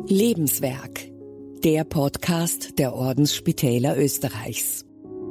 Lebenswerk, der Podcast der Ordensspitäler Österreichs.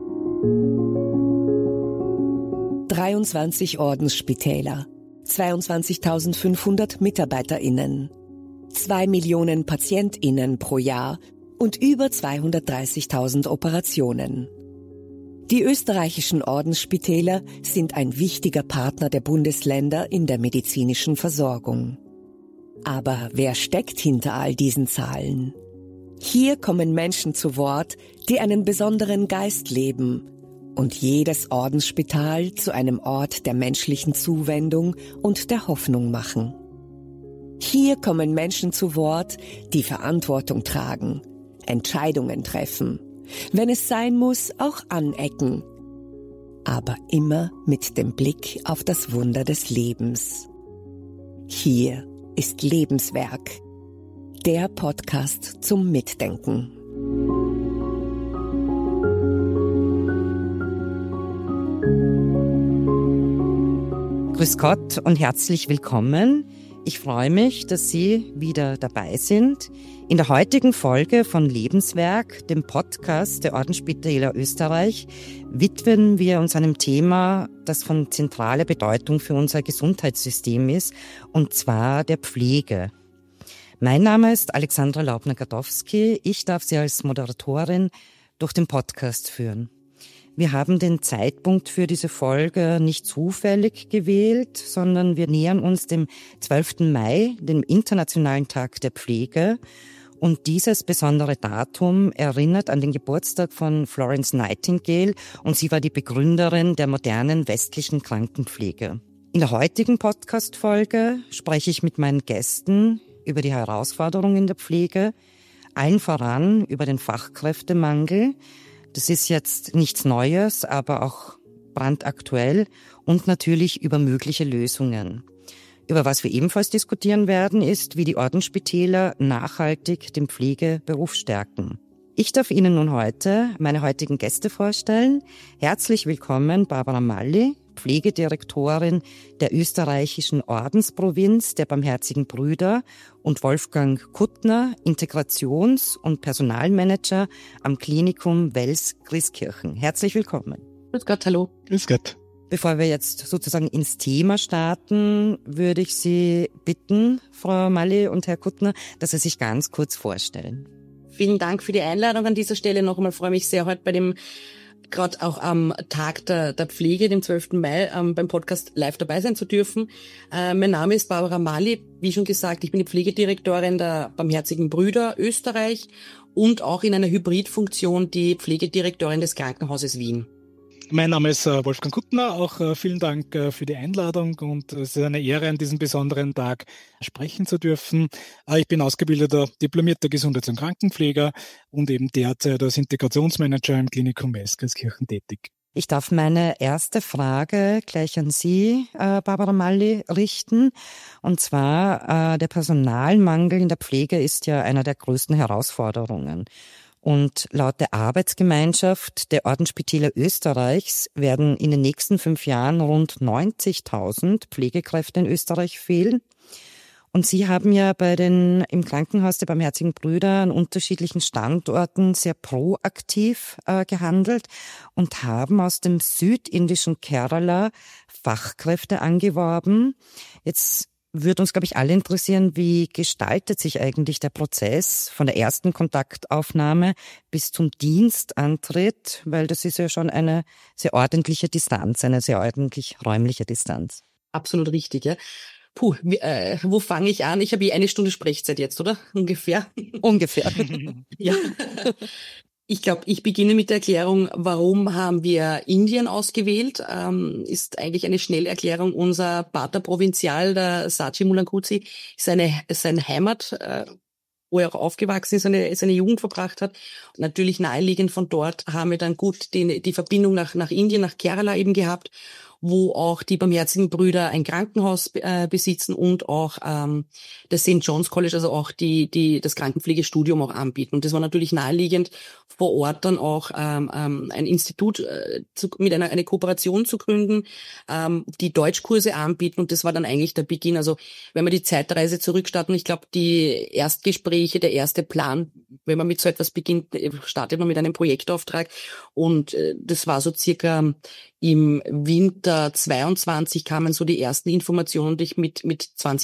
23 Ordensspitäler, 22.500 MitarbeiterInnen, 2 Millionen PatientInnen pro Jahr und über 230.000 Operationen. Die österreichischen Ordensspitäler sind ein wichtiger Partner der Bundesländer in der medizinischen Versorgung. Aber wer steckt hinter all diesen Zahlen? Hier kommen Menschen zu Wort, die einen besonderen Geist leben und jedes Ordensspital zu einem Ort der menschlichen Zuwendung und der Hoffnung machen. Hier kommen Menschen zu Wort, die Verantwortung tragen, Entscheidungen treffen, wenn es sein muss, auch anecken, aber immer mit dem Blick auf das Wunder des Lebens. Hier ist Lebenswerk, der Podcast zum Mitdenken. Grüß Gott und herzlich willkommen. Ich freue mich, dass Sie wieder dabei sind. In der heutigen Folge von Lebenswerk, dem Podcast der Ordensspitäler Österreich, widmen wir uns einem Thema, das von zentraler Bedeutung für unser Gesundheitssystem ist, und zwar der Pflege. Mein Name ist Alexandra Laubner-Gadowski. Ich darf Sie als Moderatorin durch den Podcast führen. Wir haben den Zeitpunkt für diese Folge nicht zufällig gewählt, sondern wir nähern uns dem 12. Mai, dem Internationalen Tag der Pflege. Und dieses besondere Datum erinnert an den Geburtstag von Florence Nightingale, und sie war die Begründerin der modernen westlichen Krankenpflege. In der heutigen Podcast-Folge spreche ich mit meinen Gästen über die Herausforderungen der Pflege, allen voran über den Fachkräftemangel. Das ist jetzt nichts Neues, aber auch brandaktuell, und natürlich über mögliche Lösungen. Über was wir ebenfalls diskutieren werden, ist, wie die Ordensspitäler nachhaltig den Pflegeberuf stärken. Ich darf Ihnen nun heute meine heutigen Gäste vorstellen. Herzlich willkommen Barbara Malli, Pflegedirektorin der österreichischen Ordensprovinz der Barmherzigen Brüder, und Wolfgang Kuttner, Integrations- und Personalmanager am Klinikum Wels-Grieskirchen. Herzlich willkommen. Grüß Gott, hallo. Grüß Gott. Bevor wir jetzt sozusagen ins Thema starten, würde ich Sie bitten, Frau Malli und Herr Kuttner, dass Sie sich ganz kurz vorstellen. Vielen Dank für die Einladung an dieser Stelle. Noch einmal freue mich sehr, heute bei dem, gerade auch am Tag der Pflege, dem 12. Mai, beim Podcast live dabei sein zu dürfen. Mein Name ist Barbara Malli. Wie schon gesagt, ich bin die Pflegedirektorin der Barmherzigen Brüder Österreich und auch in einer Hybridfunktion die Pflegedirektorin des Krankenhauses Wien. Mein Name ist Wolfgang Kuttner. Auch vielen Dank für die Einladung, und es ist eine Ehre, an diesem besonderen Tag sprechen zu dürfen. Ich bin ausgebildeter, diplomierter Gesundheits- und Krankenpfleger und eben derzeit als Integrationsmanager im Klinikum Wels-Grieskirchen tätig. Ich darf meine erste Frage gleich an Sie, Barbara Malli, richten. Und zwar, der Personalmangel in der Pflege ist ja einer der größten Herausforderungen. Und laut der Arbeitsgemeinschaft der Ordensspitäler Österreichs werden in den nächsten 5 Jahren rund 90.000 Pflegekräfte in Österreich fehlen. Und Sie haben ja im Krankenhaus der Barmherzigen Brüder an unterschiedlichen Standorten sehr proaktiv gehandelt und haben aus dem südindischen Kerala Fachkräfte angeworben. Jetzt würde uns, glaube ich, alle interessieren, wie gestaltet sich eigentlich der Prozess von der ersten Kontaktaufnahme bis zum Dienstantritt, weil das ist ja schon eine sehr ordentliche Distanz, eine sehr ordentlich räumliche Distanz. Absolut richtig, ja. Wo fange ich an? Ich habe 1 Stunde Sprechzeit jetzt, oder? Ungefähr. Ungefähr. Ja. Ich glaube, ich beginne mit der Erklärung, warum haben wir Indien ausgewählt. Ist eigentlich eine Schnellerklärung. Unser Pater Provinzial, der Sachi Mulankuzi, ist seine Heimat, wo er auch aufgewachsen ist, seine Jugend verbracht hat. Und natürlich naheliegend von dort haben wir dann gut die Verbindung nach Indien, nach Kerala eben gehabt. wo auch die Barmherzigen Brüder ein Krankenhaus besitzen und auch das St. John's College, also auch das Krankenpflegestudium auch anbieten. Und das war natürlich naheliegend, vor Ort dann auch ein Institut mit eine Kooperation zu gründen, die Deutschkurse anbieten. Und das war dann eigentlich der Beginn. Also wenn wir die Zeitreise zurückstarten, ich glaube, die Erstgespräche, der erste Plan, wenn man mit so etwas beginnt, startet man mit einem Projektauftrag. Und das war so circa im Winter 22 kamen so die ersten Informationen und mit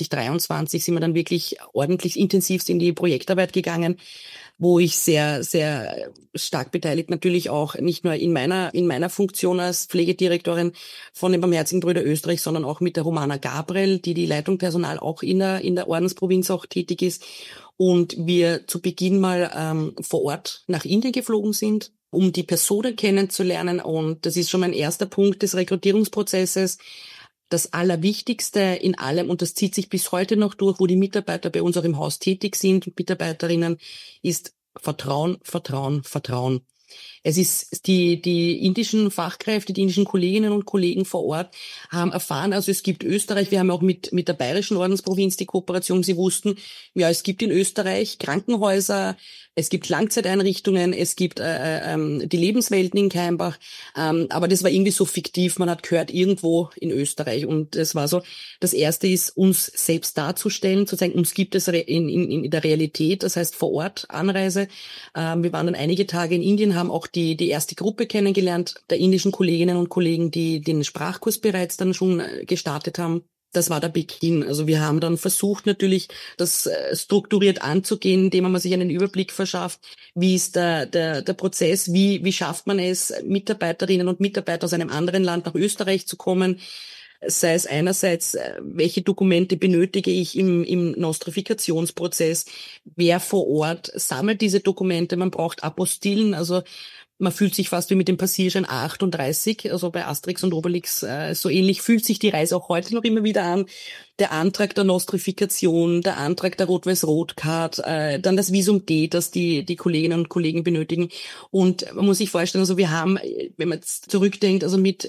2023 sind wir dann wirklich ordentlich intensivst in die Projektarbeit gegangen, wo ich sehr, sehr stark beteiligt natürlich auch nicht nur in meiner Funktion als Pflegedirektorin von den Barmherzigen Brüder Österreich, sondern auch mit der Romana Gabriel, die Leitung Personal auch in der Ordensprovinz auch tätig ist. Und wir zu Beginn mal vor Ort nach Indien geflogen sind, um die Personen kennenzulernen. Und das ist schon mein erster Punkt des Rekrutierungsprozesses. Das Allerwichtigste in allem, und das zieht sich bis heute noch durch, wo die Mitarbeiter bei uns auch im Haus tätig sind und Mitarbeiterinnen, ist Vertrauen, Vertrauen, Vertrauen. Es ist die indischen Fachkräfte, die indischen Kolleginnen und Kollegen vor Ort haben erfahren, also es gibt Österreich, wir haben auch mit der bayerischen Ordensprovinz die Kooperation, sie wussten, ja, es gibt in Österreich Krankenhäuser, es gibt Langzeiteinrichtungen, es gibt die Lebenswelten in Keimbach, aber das war irgendwie so fiktiv, man hat gehört, irgendwo in Österreich, und das war so, das Erste ist, uns selbst darzustellen, zu zeigen, uns gibt es in der Realität, das heißt vor Ort Anreise. Wir waren dann einige Tage in Indien, haben auch die erste Gruppe kennengelernt, der indischen Kolleginnen und Kollegen, die den Sprachkurs bereits dann schon gestartet haben. Das war der Beginn. Also wir haben dann versucht natürlich, das strukturiert anzugehen, indem man sich einen Überblick verschafft, wie ist der Prozess, wie schafft man es, Mitarbeiterinnen und Mitarbeiter aus einem anderen Land nach Österreich zu kommen. Sei es einerseits, welche Dokumente benötige ich im Nostrifikationsprozess, wer vor Ort sammelt diese Dokumente, man braucht Apostillen, also man fühlt sich fast wie mit dem Passierschein A38, also bei Asterix und Obelix so ähnlich fühlt sich die Reise auch heute noch immer wieder an. Der Antrag der Nostrifikation, der Antrag der Rot-Weiß-Rot-Card, dann das Visum D, das die Kolleginnen und Kollegen benötigen. Und man muss sich vorstellen, also wir haben, wenn man jetzt zurückdenkt, also mit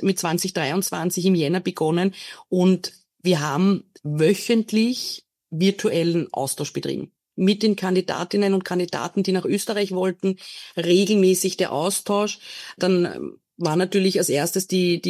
2023 im Jänner begonnen und wir haben wöchentlich virtuellen Austausch betrieben. Mit den Kandidatinnen und Kandidaten, die nach Österreich wollten, regelmäßig der Austausch. Dann war natürlich als erstes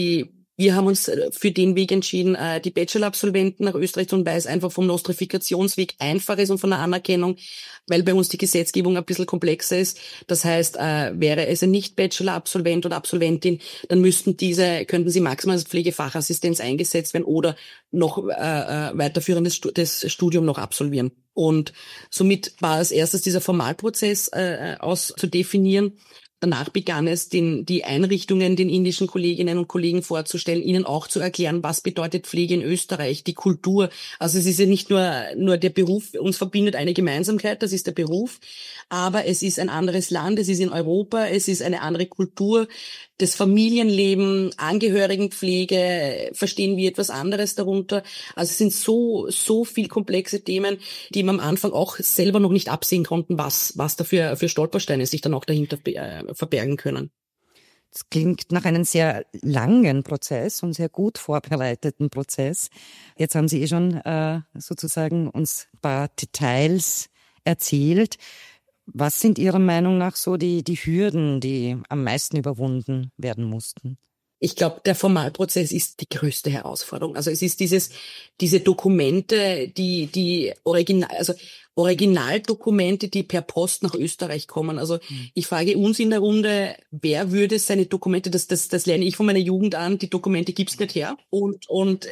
wir haben uns für den Weg entschieden, die Bachelor-Absolventen nach Österreich zu holen, weil es einfach vom Nostrifikationsweg einfach ist und von der Anerkennung, weil bei uns die Gesetzgebung ein bisschen komplexer ist. Das heißt, wäre es ein Nicht-Bachelor-Absolvent oder Absolventin, dann könnten sie maximal als Pflegefachassistenz eingesetzt werden oder noch weiterführendes Studium noch absolvieren. Und somit war als erstes dieser Formalprozess zu definieren. Danach begann es, die Einrichtungen den indischen Kolleginnen und Kollegen vorzustellen, ihnen auch zu erklären, was bedeutet Pflege in Österreich, die Kultur. Also es ist ja nicht nur der Beruf, uns verbindet eine Gemeinsamkeit, das ist der Beruf, aber es ist ein anderes Land, es ist in Europa, es ist eine andere Kultur, das Familienleben, Angehörigenpflege, verstehen wir etwas anderes darunter. Also es sind so viel komplexe Themen, die man am Anfang auch selber noch nicht absehen konnten, was da für Stolpersteine sich dann auch dahinter verbergen können. Das klingt nach einem sehr langen Prozess und sehr gut vorbereiteten Prozess. Jetzt haben Sie schon sozusagen uns ein paar Details erzählt. Was sind Ihrer Meinung nach so die Hürden, die am meisten überwunden werden mussten? Ich glaube, der Formalprozess ist die größte Herausforderung. Also es ist diese Dokumente, die Originaldokumente, die per Post nach Österreich kommen. Also ich frage uns in der Runde, wer würde seine Dokumente, das lerne ich von meiner Jugend an, die Dokumente gibt's nicht her. Und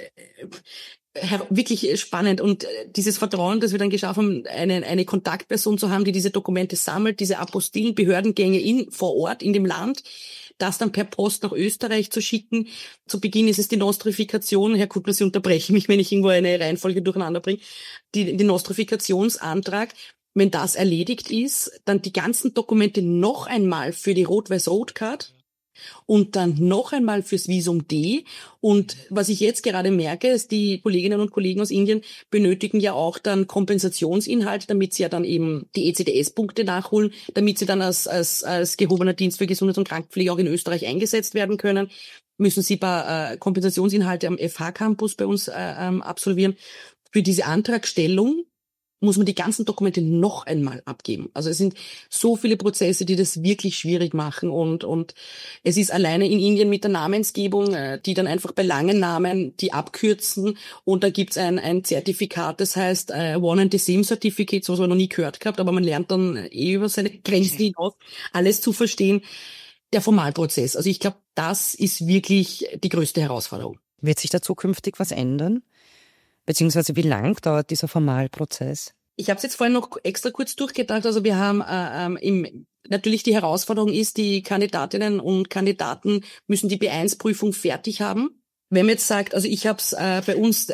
wirklich spannend. Und dieses Vertrauen, das wir dann geschaffen haben, eine Kontaktperson zu haben, die diese Dokumente sammelt, diese Apostillen, Behördengänge vor Ort in dem Land, das dann per Post nach Österreich zu schicken. Zu Beginn ist es die Nostrifikation. Herr Kuttner, Sie unterbrechen mich, wenn ich irgendwo eine Reihenfolge durcheinander bringe. Die Nostrifikationsantrag, wenn das erledigt ist, dann die ganzen Dokumente noch einmal für die Rot-Weiß-Rot-Card und dann noch einmal fürs Visum D. Und was ich jetzt gerade merke, ist, die Kolleginnen und Kollegen aus Indien benötigen ja auch dann Kompensationsinhalt, damit sie ja dann eben die ECDS-Punkte nachholen, damit sie dann als gehobener Dienst für Gesundheits- und Krankenpflege auch in Österreich eingesetzt werden können. müssen sie ein paar Kompensationsinhalte am FH-Campus bei uns absolvieren. Für diese Antragstellung muss man die ganzen Dokumente noch einmal abgeben. Also es sind so viele Prozesse, die das wirklich schwierig machen und es ist alleine in Indien mit der Namensgebung, die dann einfach bei langen Namen die abkürzen und da gibt's ein Zertifikat, das heißt One and the Same Certificate, so was man noch nie gehört gehabt, aber man lernt dann über seine Grenzen hinaus alles zu verstehen. Der Formalprozess, also ich glaube, das ist wirklich die größte Herausforderung. Wird sich da zukünftig was ändern? Beziehungsweise wie lang dauert dieser Formalprozess? Ich habe es jetzt vorhin noch extra kurz durchgedacht. Also wir haben natürlich die Herausforderung ist, die Kandidatinnen und Kandidaten müssen die B1-Prüfung fertig haben. Wenn man jetzt sagt, also ich habe es bei uns,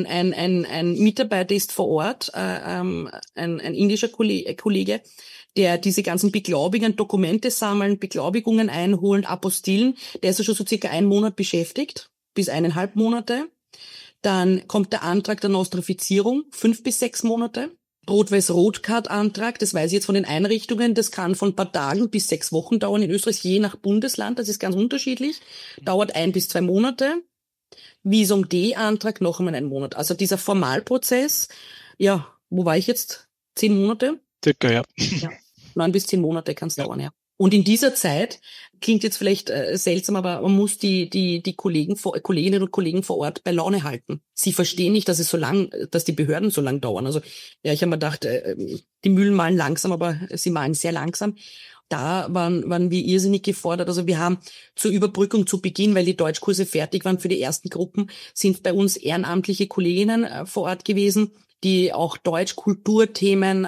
ein Mitarbeiter ist vor Ort, ein indischer Kollege, der diese ganzen Beglaubigungen, Dokumente sammeln, Beglaubigungen einholen, Apostillen, der ist ja schon so circa 1 Monat beschäftigt, bis 1,5 Monate. Dann kommt der Antrag der Nostrifizierung, 5 bis 6 Monate. Rot-Weiß-Rot-Card-Antrag, das weiß ich jetzt von den Einrichtungen, das kann von ein paar Tagen bis 6 Wochen dauern. In Österreich je nach Bundesland, das ist ganz unterschiedlich, dauert 1 bis 2 Monate. Visum D-Antrag noch einmal 1 Monat. Also dieser Formalprozess, ja, wo war ich jetzt? 10 Monate? Circa, ja. 9 bis 10 Monate kann es dauern, ja. Und in dieser Zeit, klingt jetzt vielleicht seltsam, aber man muss die Kolleginnen und Kollegen vor Ort bei Laune halten. Sie verstehen nicht, dass die Behörden so lang dauern. Also ja, ich habe mir gedacht, die Mühlen malen langsam, aber sie malen sehr langsam. Da waren wir irrsinnig gefordert. Also wir haben zur Überbrückung zu Beginn, weil die Deutschkurse fertig waren für die ersten Gruppen, sind bei uns ehrenamtliche Kolleginnen vor Ort gewesen, die auch Deutsch-Kulturthemen,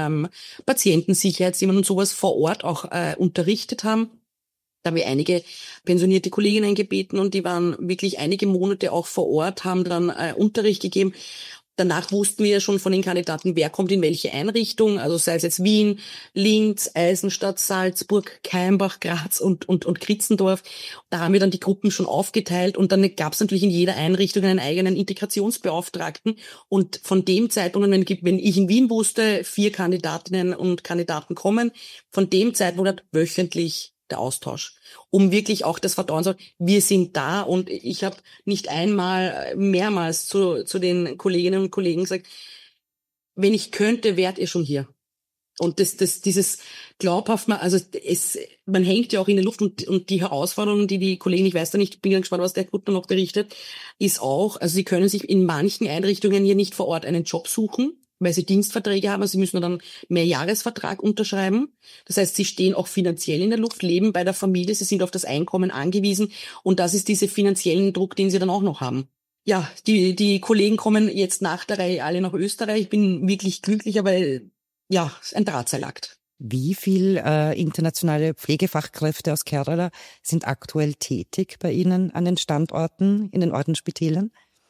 Patientensicherheitsthemen und sowas vor Ort auch unterrichtet haben. Da haben wir einige pensionierte Kolleginnen gebeten und die waren wirklich einige Monate auch vor Ort, haben dann Unterricht gegeben. Danach wussten wir ja schon von den Kandidaten, wer kommt in welche Einrichtung, also sei es jetzt Wien, Linz, Eisenstadt, Salzburg, Keimbach, Graz und Kritzendorf. Da haben wir dann die Gruppen schon aufgeteilt und dann gab es natürlich in jeder Einrichtung einen eigenen Integrationsbeauftragten. Und von dem Zeitpunkt, wenn ich in Wien wusste, 4 Kandidatinnen und Kandidaten kommen, von dem Zeitpunkt wöchentlich der Austausch, um wirklich auch das Vertrauen zu sagen, wir sind da. Und ich habe nicht einmal, mehrmals zu den Kolleginnen und Kollegen gesagt, wenn ich könnte, wärt ihr schon hier. Und dieses glaubhaft, man hängt ja auch in der Luft und die Herausforderungen, die Kollegen, ich weiß da nicht, bin gespannt, was der Kuttner noch berichtet, ist auch, also sie können sich in manchen Einrichtungen hier nicht vor Ort einen Job suchen, weil sie Dienstverträge haben, also sie müssen dann Mehrjahresvertrag unterschreiben. Das heißt, sie stehen auch finanziell in der Luft, leben bei der Familie, sie sind auf das Einkommen angewiesen und das ist dieser finanziellen Druck, den sie dann auch noch haben. Ja, die Kollegen kommen jetzt nach der Reihe alle nach Österreich. Ich bin wirklich glücklich, weil ja, es ist ein Drahtseilakt. Wie viel internationale Pflegefachkräfte aus Kerala sind aktuell tätig bei Ihnen an den Standorten, in den Ordensspitälern?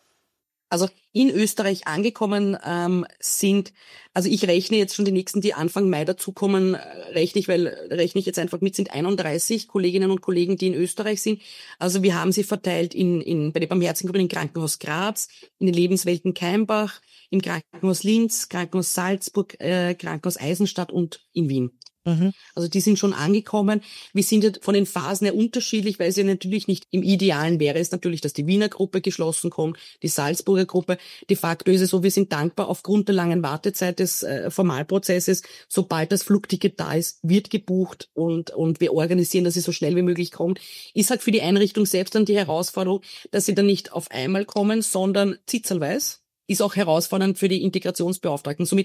Also in Österreich angekommen sind, also ich rechne jetzt schon die nächsten, die Anfang Mai dazukommen, rechne ich jetzt einfach mit, sind 31 Kolleginnen und Kollegen, die in Österreich sind. Also wir haben sie verteilt bei der Barmherzigen im Krankenhaus Graz, in den Lebenswelten Keimbach, im Krankenhaus Linz, Krankenhaus Salzburg, Krankenhaus Eisenstadt und in Wien. Mhm. Also die sind schon angekommen. Wir sind ja von den Phasen her unterschiedlich, weil es ja natürlich nicht im Idealen wäre es natürlich, dass die Wiener Gruppe geschlossen kommt, die Salzburger Gruppe. De facto ist es so, wir sind dankbar aufgrund der langen Wartezeit des Formalprozesses. Sobald das Flugticket da ist, wird gebucht und wir organisieren, dass es so schnell wie möglich kommt. Ist halt für die Einrichtung selbst dann die Herausforderung, dass sie dann nicht auf einmal kommen, sondern zitzelweise. Ist auch herausfordernd für die Integrationsbeauftragten. Somit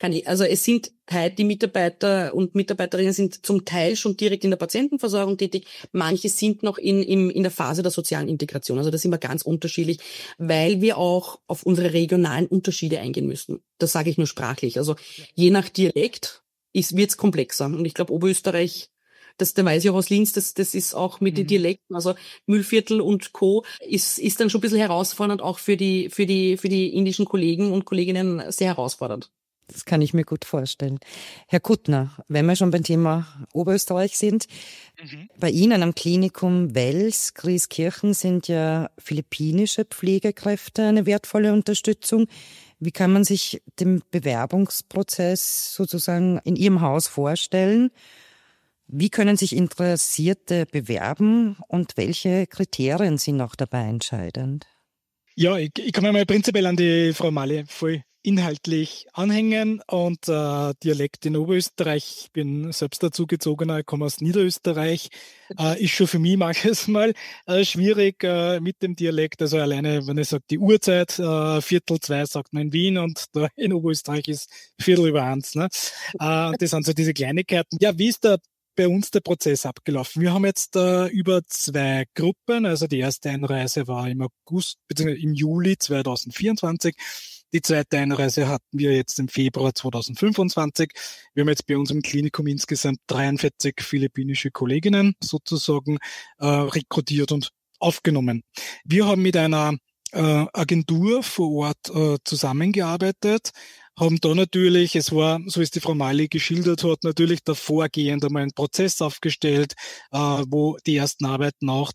es sind die Mitarbeiter und Mitarbeiterinnen sind zum Teil schon direkt in der Patientenversorgung tätig. Manche sind noch in der Phase der sozialen Integration. Also da sind wir ganz unterschiedlich, weil wir auch auf unsere regionalen Unterschiede eingehen müssen. Das sage ich nur sprachlich. Also je nach Dialekt wird's komplexer. Und ich glaube, Oberösterreich, da weiß ich auch aus Linz, das ist auch mit den Dialekten, also Mühlviertel und Co. ist dann schon ein bisschen herausfordernd, auch für die indischen Kollegen und Kolleginnen sehr herausfordernd. Das kann ich mir gut vorstellen. Herr Kuttner, wenn wir schon beim Thema Oberösterreich sind, bei Ihnen am Klinikum Wels, Grieskirchen sind ja philippinische Pflegekräfte eine wertvolle Unterstützung. Wie kann man sich den Bewerbungsprozess sozusagen in Ihrem Haus vorstellen? Wie können sich Interessierte bewerben und welche Kriterien sind noch dabei entscheidend? Ja, ich kann mir mal prinzipiell an die Frau Mali voll inhaltlich anhängen und Dialekt in Oberösterreich. Ich bin selbst dazugezogener, ich komme aus Niederösterreich. Ist schon für mich manches Mal schwierig mit dem Dialekt. Also alleine, wenn ich sage, die Uhrzeit, 1:45 sagt man in Wien und da in Oberösterreich ist 1:15. Ne? Das sind so diese Kleinigkeiten. Ja, wie ist bei uns der Prozess abgelaufen? Wir haben jetzt über 2 Gruppen, also die erste Einreise war im August bzw. im Juli 2024. Die zweite Einreise hatten wir jetzt im Februar 2025. Wir haben jetzt bei uns im Klinikum insgesamt 43 philippinische Kolleginnen sozusagen rekrutiert und aufgenommen. Wir haben mit einer Agentur vor Ort zusammengearbeitet, haben da natürlich, es war, so wie es die Frau Mali geschildert hat, natürlich davorgehend einmal einen Prozess aufgestellt, wo die ersten Arbeiten auch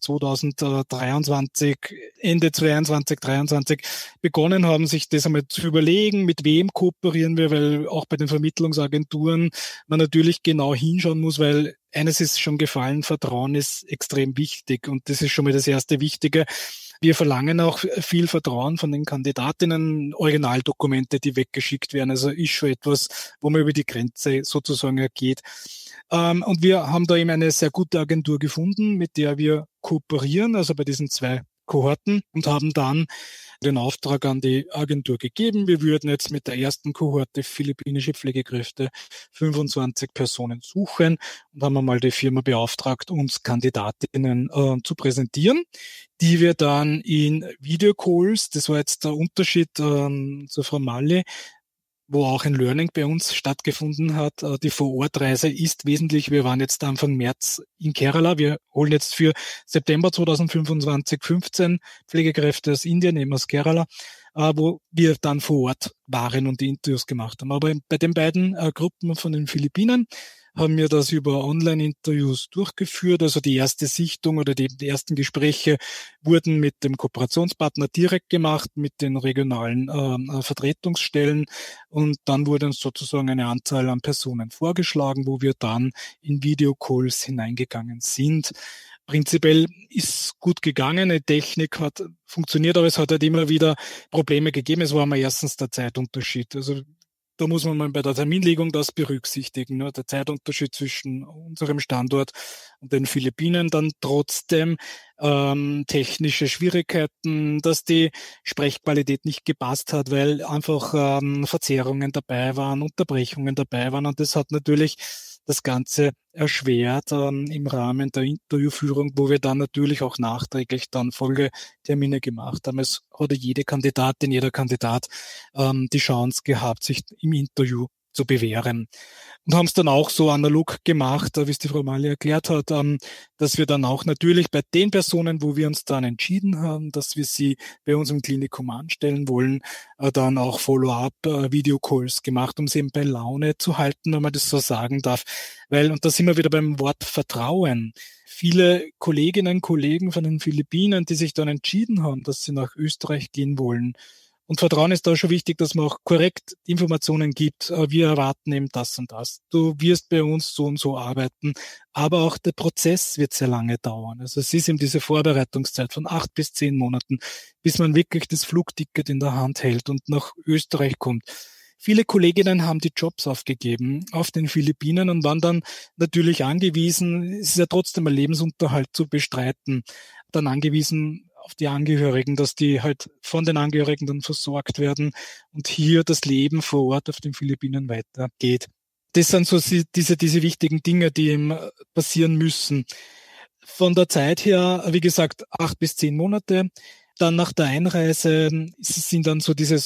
2023, Ende 22, 23 begonnen haben, sich das einmal zu überlegen, mit wem kooperieren wir, weil auch bei den Vermittlungsagenturen man natürlich genau hinschauen muss, weil eines ist schon gefallen, Vertrauen ist extrem wichtig und das ist schon mal das erste Wichtige. Wir verlangen auch viel Vertrauen von den Kandidatinnen, Originaldokumente, die weggeschickt werden. Also ist schon etwas, wo man über die Grenze sozusagen geht. Und wir haben da eben eine sehr gute Agentur gefunden, mit der wir kooperieren, also bei diesen 2 Kohorten und haben dann den Auftrag an die Agentur gegeben. Wir würden jetzt mit der ersten Kohorte philippinische Pflegekräfte 25 Personen suchen und haben einmal die Firma beauftragt, uns Kandidatinnen zu präsentieren, die wir dann in Videocalls, das war jetzt der Unterschied zur Frau Mali, wo auch ein Learning bei uns stattgefunden hat. Die Vorortreise ist wesentlich. Wir waren jetzt Anfang März in Kerala. Wir holen jetzt für September 2025 15 Pflegekräfte aus Indien, eben aus Kerala, wo wir dann vor Ort waren und die Interviews gemacht haben. Aber bei den beiden Gruppen von den Philippinen haben wir das über Online-Interviews durchgeführt. Also die erste Sichtung oder die ersten Gespräche wurden mit dem Kooperationspartner direkt gemacht, mit den regionalen Vertretungsstellen. Und dann wurde uns sozusagen eine Anzahl an Personen vorgeschlagen, wo wir dann in Videocalls hineingegangen sind. Prinzipiell ist gut gegangen, die Technik hat funktioniert, aber es hat halt immer wieder Probleme gegeben. Es war mal erstens der Zeitunterschied. Also da muss man mal bei der Terminlegung das berücksichtigen, ne? Der Zeitunterschied zwischen unserem Standort und den Philippinen, dann trotzdem technische Schwierigkeiten, dass die Sprechqualität nicht gepasst hat, weil einfach Verzerrungen dabei waren, Unterbrechungen dabei waren und das hat natürlich das Ganze erschwert im Rahmen der Interviewführung, wo wir dann natürlich auch nachträglich dann Folgetermine gemacht haben. Es hatte jede Kandidatin, jeder Kandidat die Chance gehabt, sich im Interview zu bewähren. Und haben es dann auch so analog gemacht, wie es die Frau Mali erklärt hat, dass wir dann auch natürlich bei den Personen, wo wir uns dann entschieden haben, dass wir sie bei uns im Klinikum anstellen wollen, dann auch Follow-up-Videocalls gemacht, um sie eben bei Laune zu halten, wenn man das so sagen darf. Weil, und da sind wir wieder beim Wort Vertrauen, viele Kolleginnen und Kollegen von den Philippinen, die sich dann entschieden haben, dass sie nach Österreich gehen wollen. Und Vertrauen ist da schon wichtig, dass man auch korrekt Informationen gibt. Wir erwarten eben das und das. Du wirst bei uns so und so arbeiten. Aber auch der Prozess wird sehr lange dauern. Also es ist eben diese Vorbereitungszeit von 8 bis 10 Monaten, bis man wirklich das Flugticket in der Hand hält und nach Österreich kommt. Viele Kolleginnen haben die Jobs aufgegeben auf den Philippinen und waren dann natürlich angewiesen, es ist ja trotzdem ein Lebensunterhalt zu bestreiten, dann angewiesen auf die Angehörigen, dass die halt von den Angehörigen dann versorgt werden und hier das Leben vor Ort auf den Philippinen weitergeht. Das sind so diese wichtigen Dinge, die eben passieren müssen. Von der Zeit her, wie gesagt, 8 bis 10 Monate. Dann nach der Einreise sind dann so diese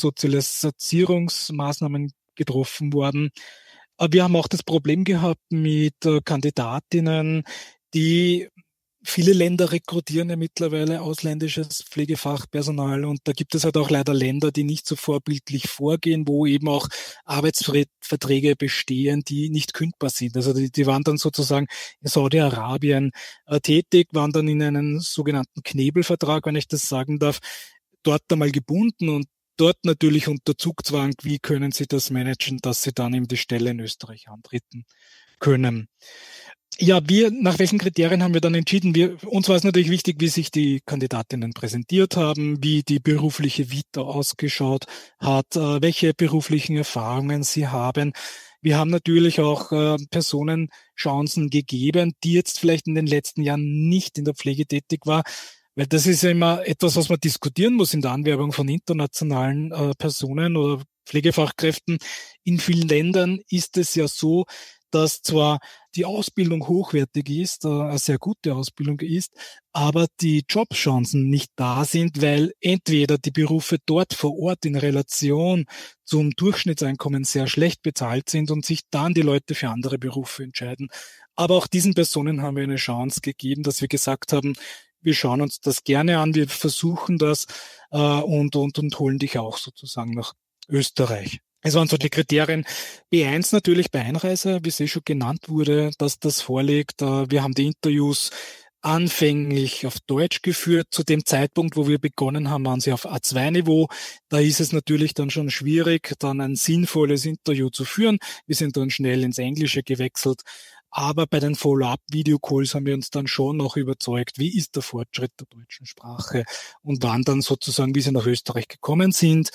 Sozialisierungsmaßnahmen getroffen worden. Aber wir haben auch das Problem gehabt mit Kandidatinnen, die viele Länder rekrutieren ja mittlerweile ausländisches Pflegefachpersonal und da gibt es halt auch leider Länder, die nicht so vorbildlich vorgehen, wo eben auch Arbeitsverträge bestehen, die nicht kündbar sind. Also die waren dann sozusagen in Saudi-Arabien tätig, waren dann in einen sogenannten Knebelvertrag, wenn ich das sagen darf, dort einmal gebunden und dort natürlich unter Zugzwang, wie können sie das managen, dass sie dann eben die Stelle in Österreich antreten. können. Ja, nach welchen Kriterien haben wir dann entschieden? Uns war es natürlich wichtig, wie sich die Kandidatinnen präsentiert haben, wie die berufliche Vita ausgeschaut hat, welche beruflichen Erfahrungen sie haben. Wir haben natürlich auch Personen Chancen gegeben, die jetzt vielleicht in den letzten Jahren nicht in der Pflege tätig war, weil das ist ja immer etwas, was man diskutieren muss in der Anwerbung von internationalen Personen oder Pflegefachkräften. In vielen Ländern ist es ja so, dass zwar die Ausbildung hochwertig ist, eine sehr gute Ausbildung ist, aber die Jobchancen nicht da sind, weil entweder die Berufe dort vor Ort in Relation zum Durchschnittseinkommen sehr schlecht bezahlt sind und sich dann die Leute für andere Berufe entscheiden. Aber auch diesen Personen haben wir eine Chance gegeben, dass wir gesagt haben, wir schauen uns das gerne an, wir versuchen das und holen dich auch sozusagen nach Österreich. Es waren so die Kriterien B1 natürlich bei Einreise, wie es schon genannt wurde, dass das vorliegt. Wir haben die Interviews anfänglich auf Deutsch geführt. Zu dem Zeitpunkt, wo wir begonnen haben, waren sie auf A2-Niveau. Da ist es natürlich dann schon schwierig, dann ein sinnvolles Interview zu führen. Wir sind dann schnell ins Englische gewechselt. Aber bei den Follow-up-Videocalls haben wir uns dann schon noch überzeugt, wie ist der Fortschritt der deutschen Sprache und waren dann sozusagen, wie sie nach Österreich gekommen sind,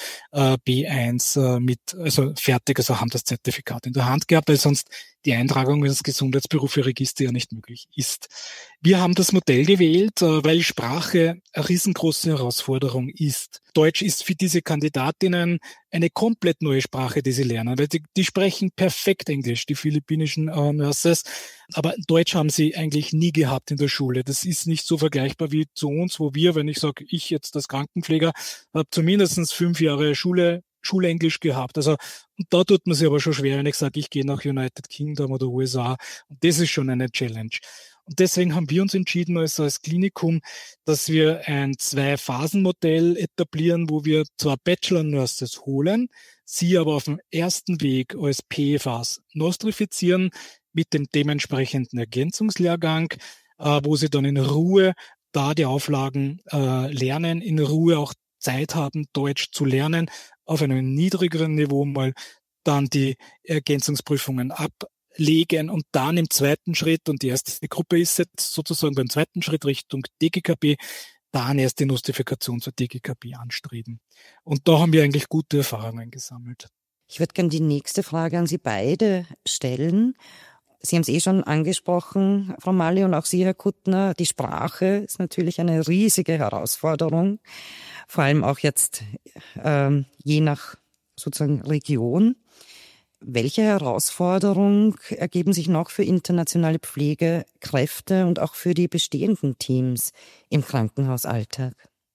B1 also fertig, also haben das Zertifikat in der Hand gehabt, weil sonst die Eintragung in das Gesundheitsberufe-Register ja nicht möglich ist. Wir haben das Modell gewählt, weil Sprache eine riesengroße Herausforderung ist. Deutsch ist für diese Kandidatinnen eine komplett neue Sprache, die sie lernen, weil die sprechen perfekt Englisch, die philippinischen Nurses, aber Deutsch haben sie eigentlich nie gehabt in der Schule. Das ist nicht so vergleichbar wie zu uns, wo wir, wenn ich sage, ich jetzt als Krankenpfleger, habe zumindest 5 Jahre Schulenglisch gehabt. Also und da tut man sich aber schon schwer, wenn ich sage, ich gehe nach United Kingdom oder USA. Und das ist schon eine Challenge. Und deswegen haben wir uns entschieden als Klinikum, dass wir ein 2-Phasen-Modell etablieren, wo wir zwar Bachelor-Nurses holen, sie aber auf dem ersten Weg als PFAs nostrifizieren mit dem dementsprechenden Ergänzungslehrgang, wo sie dann in Ruhe da die Auflagen lernen, in Ruhe auch Zeit haben, Deutsch zu lernen, auf einem niedrigeren Niveau mal dann die Ergänzungsprüfungen ablegen und dann im zweiten Schritt, und die erste Gruppe ist jetzt sozusagen beim zweiten Schritt Richtung DGKB, dann erst die Nostrifikation zur DGKB anstreben. Und da haben wir eigentlich gute Erfahrungen gesammelt. Ich würde gerne die nächste Frage an Sie beide stellen. Sie haben es schon angesprochen, Frau Mali, und auch Sie, Herr Kuttner. Die Sprache ist natürlich eine riesige Herausforderung, vor allem auch jetzt je nach sozusagen Region. Welche Herausforderungen ergeben sich noch für internationale Pflegekräfte und auch für die bestehenden Teams im Krankenhausalltag?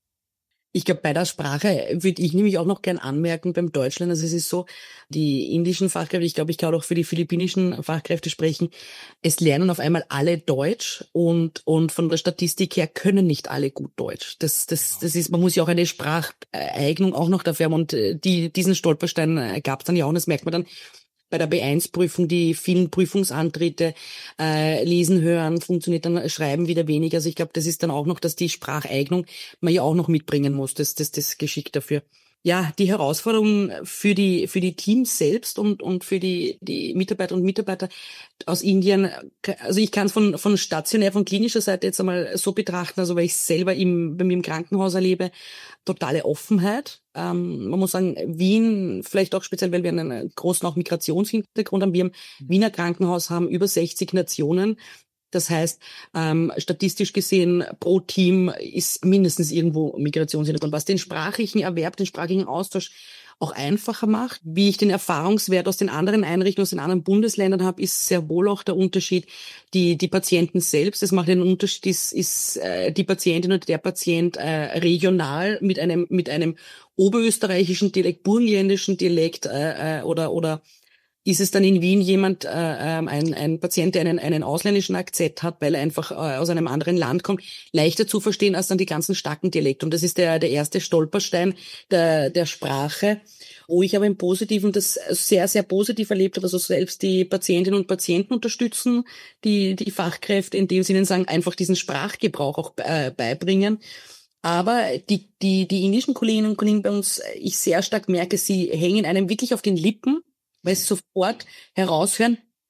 Ich glaube, bei der Sprache würde ich nämlich auch noch gern anmerken beim Deutschland. Also es ist so, die indischen Fachkräfte, ich glaube, ich kann auch für die philippinischen Fachkräfte sprechen, es lernen auf einmal alle Deutsch und von der Statistik her können nicht alle gut Deutsch. Das ist, man muss ja auch eine Spracheignung auch noch dafür haben und diesen Stolperstein gab es dann ja auch und das merkt man dann bei der B1-Prüfung, die vielen Prüfungsantritte, lesen, hören, funktioniert dann Schreiben wieder weniger. Also ich glaube, das ist dann auch noch, dass die Spracheignung man ja auch noch mitbringen muss, das Geschick dafür. Ja, die Herausforderung für die Teams selbst und für die Mitarbeiter und Mitarbeiter aus Indien, also ich kann es von stationär, von klinischer Seite jetzt einmal so betrachten, also weil ich selber bei mir im Krankenhaus erlebe, totale Offenheit. Man muss sagen, Wien, vielleicht auch speziell, weil wir einen großen auch Migrationshintergrund haben, wir im Wiener Krankenhaus haben über 60 Nationen. Das heißt, statistisch gesehen, pro Team ist mindestens irgendwo Migrationshintergrund, was den sprachlichen Erwerb, den sprachlichen Austausch auch einfacher macht. Wie ich den Erfahrungswert aus den anderen Einrichtungen, aus den anderen Bundesländern habe, ist sehr wohl auch der Unterschied. Die Patienten selbst, es macht einen Unterschied, ist die Patientin oder der Patient regional mit einem oberösterreichischen Dialekt, burgenländischen Dialekt oder ist es dann in Wien jemand, ein Patient, der einen ausländischen Akzent hat, weil er einfach aus einem anderen Land kommt, leichter zu verstehen als dann die ganzen starken Dialekte. Und das ist der erste Stolperstein der Sprache, wo ich aber im Positiven das sehr, sehr positiv erlebt habe. Also selbst die Patientinnen und Patienten unterstützen die Fachkräfte, indem sie ihnen sagen, einfach diesen Sprachgebrauch auch beibringen. Aber die indischen Kolleginnen und Kollegen bei uns, ich sehr stark merke, sie hängen einem wirklich auf den Lippen, weil sie sofort heraushören,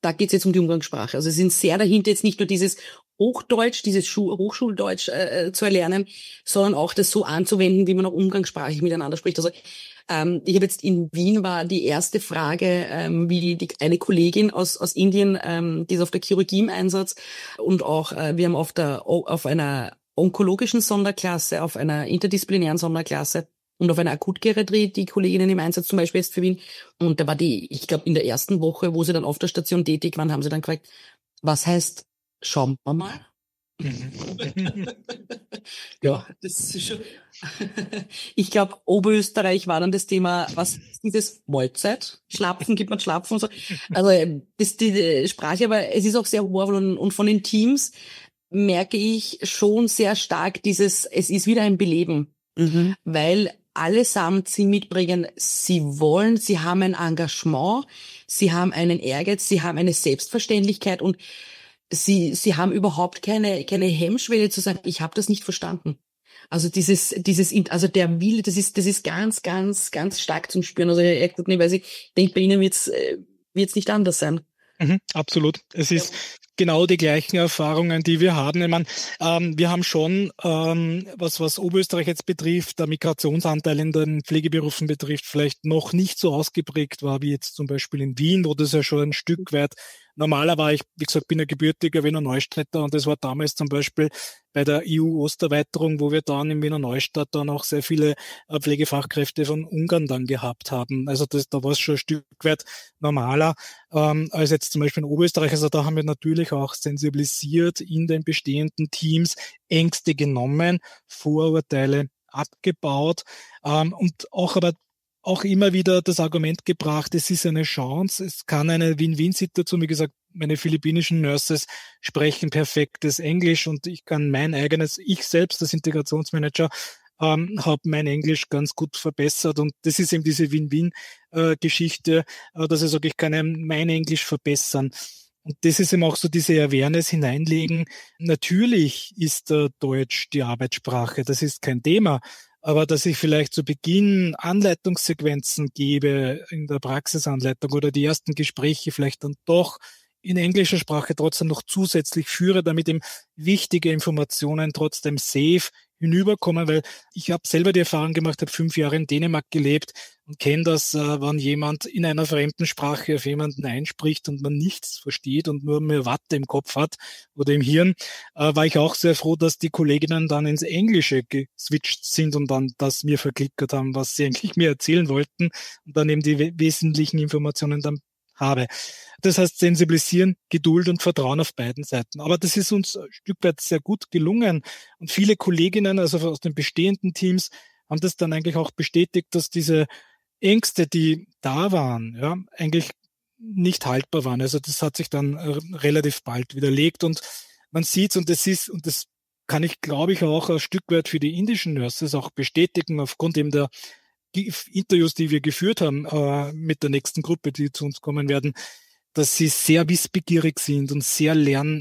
da geht es jetzt um die Umgangssprache. Also sie sind sehr dahinter, jetzt nicht nur dieses Hochdeutsch, dieses Hochschuldeutsch zu erlernen, sondern auch das so anzuwenden, wie man auch umgangssprachlich miteinander spricht. Also ich habe jetzt in Wien war die erste Frage, wie eine Kollegin aus Indien, die ist auf der Chirurgie im Einsatz und auch wir haben auf einer onkologischen Sonderklasse, auf einer interdisziplinären Sonderklasse und auf einer Akutgeriatrie die Kolleginnen im Einsatz, zum Beispiel jetzt für Wien. Und da war ich glaube, in der ersten Woche, wo sie dann auf der Station tätig waren, haben sie dann gefragt, was heißt, schauen wir mal? Ja, das ist schon. Ich glaube, Oberösterreich war dann das Thema, was ist dieses Mahlzeit? Schlapfen, gibt man Schlapfen und so. Also das die Sprache, aber es ist auch sehr humorvoll und von den Teams merke ich schon sehr stark es ist wieder ein Beleben, weil allesamt sie mitbringen, sie wollen, sie haben ein Engagement, sie haben einen Ehrgeiz, sie haben eine Selbstverständlichkeit und sie haben überhaupt keine Hemmschwelle zu sagen, ich habe das nicht verstanden. Also also der Wille, das ist ganz, ganz, ganz stark zum Spüren. Also ich denke, bei Ihnen wird's nicht anders sein. Absolut. Es ist genau die gleichen Erfahrungen, die wir haben. Ich meine, wir haben schon, was Oberösterreich jetzt betrifft, der Migrationsanteil in den Pflegeberufen betrifft, vielleicht noch nicht so ausgeprägt war wie jetzt zum Beispiel in Wien, wo das ja schon ein Stück weit normaler war. Ich, wie gesagt, bin ein gebürtiger Wiener Neustädter und das war damals zum Beispiel bei der EU-Osterweiterung, wo wir dann in Wiener Neustadt dann auch sehr viele Pflegefachkräfte von Ungarn dann gehabt haben. Also da war es schon ein Stück weit normaler als jetzt zum Beispiel in Oberösterreich. Also da haben wir natürlich auch sensibilisiert in den bestehenden Teams, Ängste genommen, Vorurteile abgebaut und auch immer wieder das Argument gebracht, es ist eine Chance, es kann eine Win-Win-Situation, wie gesagt, meine philippinischen Nurses sprechen perfektes Englisch und ich kann ich selbst als Integrationsmanager habe mein Englisch ganz gut verbessert und das ist eben diese Win-Win-Geschichte, dass ich sage, ich kann mein Englisch verbessern. Und das ist eben auch so diese Awareness hineinlegen. Natürlich ist Deutsch die Arbeitssprache, das ist kein Thema. Aber dass ich vielleicht zu Beginn Anleitungssequenzen gebe in der Praxisanleitung oder die ersten Gespräche vielleicht dann doch in englischer Sprache trotzdem noch zusätzlich führe, damit eben wichtige Informationen trotzdem safe hinüberkommen, weil ich habe selber die Erfahrung gemacht, habe 5 Jahre in Dänemark gelebt und kenne das, wenn jemand in einer fremden Sprache auf jemanden einspricht und man nichts versteht und nur mehr Watte im Kopf hat oder im Hirn, war ich auch sehr froh, dass die Kolleginnen dann ins Englische geswitcht sind und dann das mir verklickert haben, was sie eigentlich mir erzählen wollten und dann eben die wesentlichen Informationen dann habe. Das heißt, sensibilisieren, Geduld und Vertrauen auf beiden Seiten. Aber das ist uns ein Stück weit sehr gut gelungen. Und viele Kolleginnen, also aus den bestehenden Teams, haben das dann eigentlich auch bestätigt, dass diese Ängste, die da waren, ja, eigentlich nicht haltbar waren. Also das hat sich dann relativ bald widerlegt und man sieht's und das kann ich, glaube ich, auch ein Stück weit für die indischen Nurses auch bestätigen, aufgrund eben der Interviews, die wir geführt haben mit der nächsten Gruppe, die zu uns kommen werden, dass sie sehr wissbegierig sind und sehr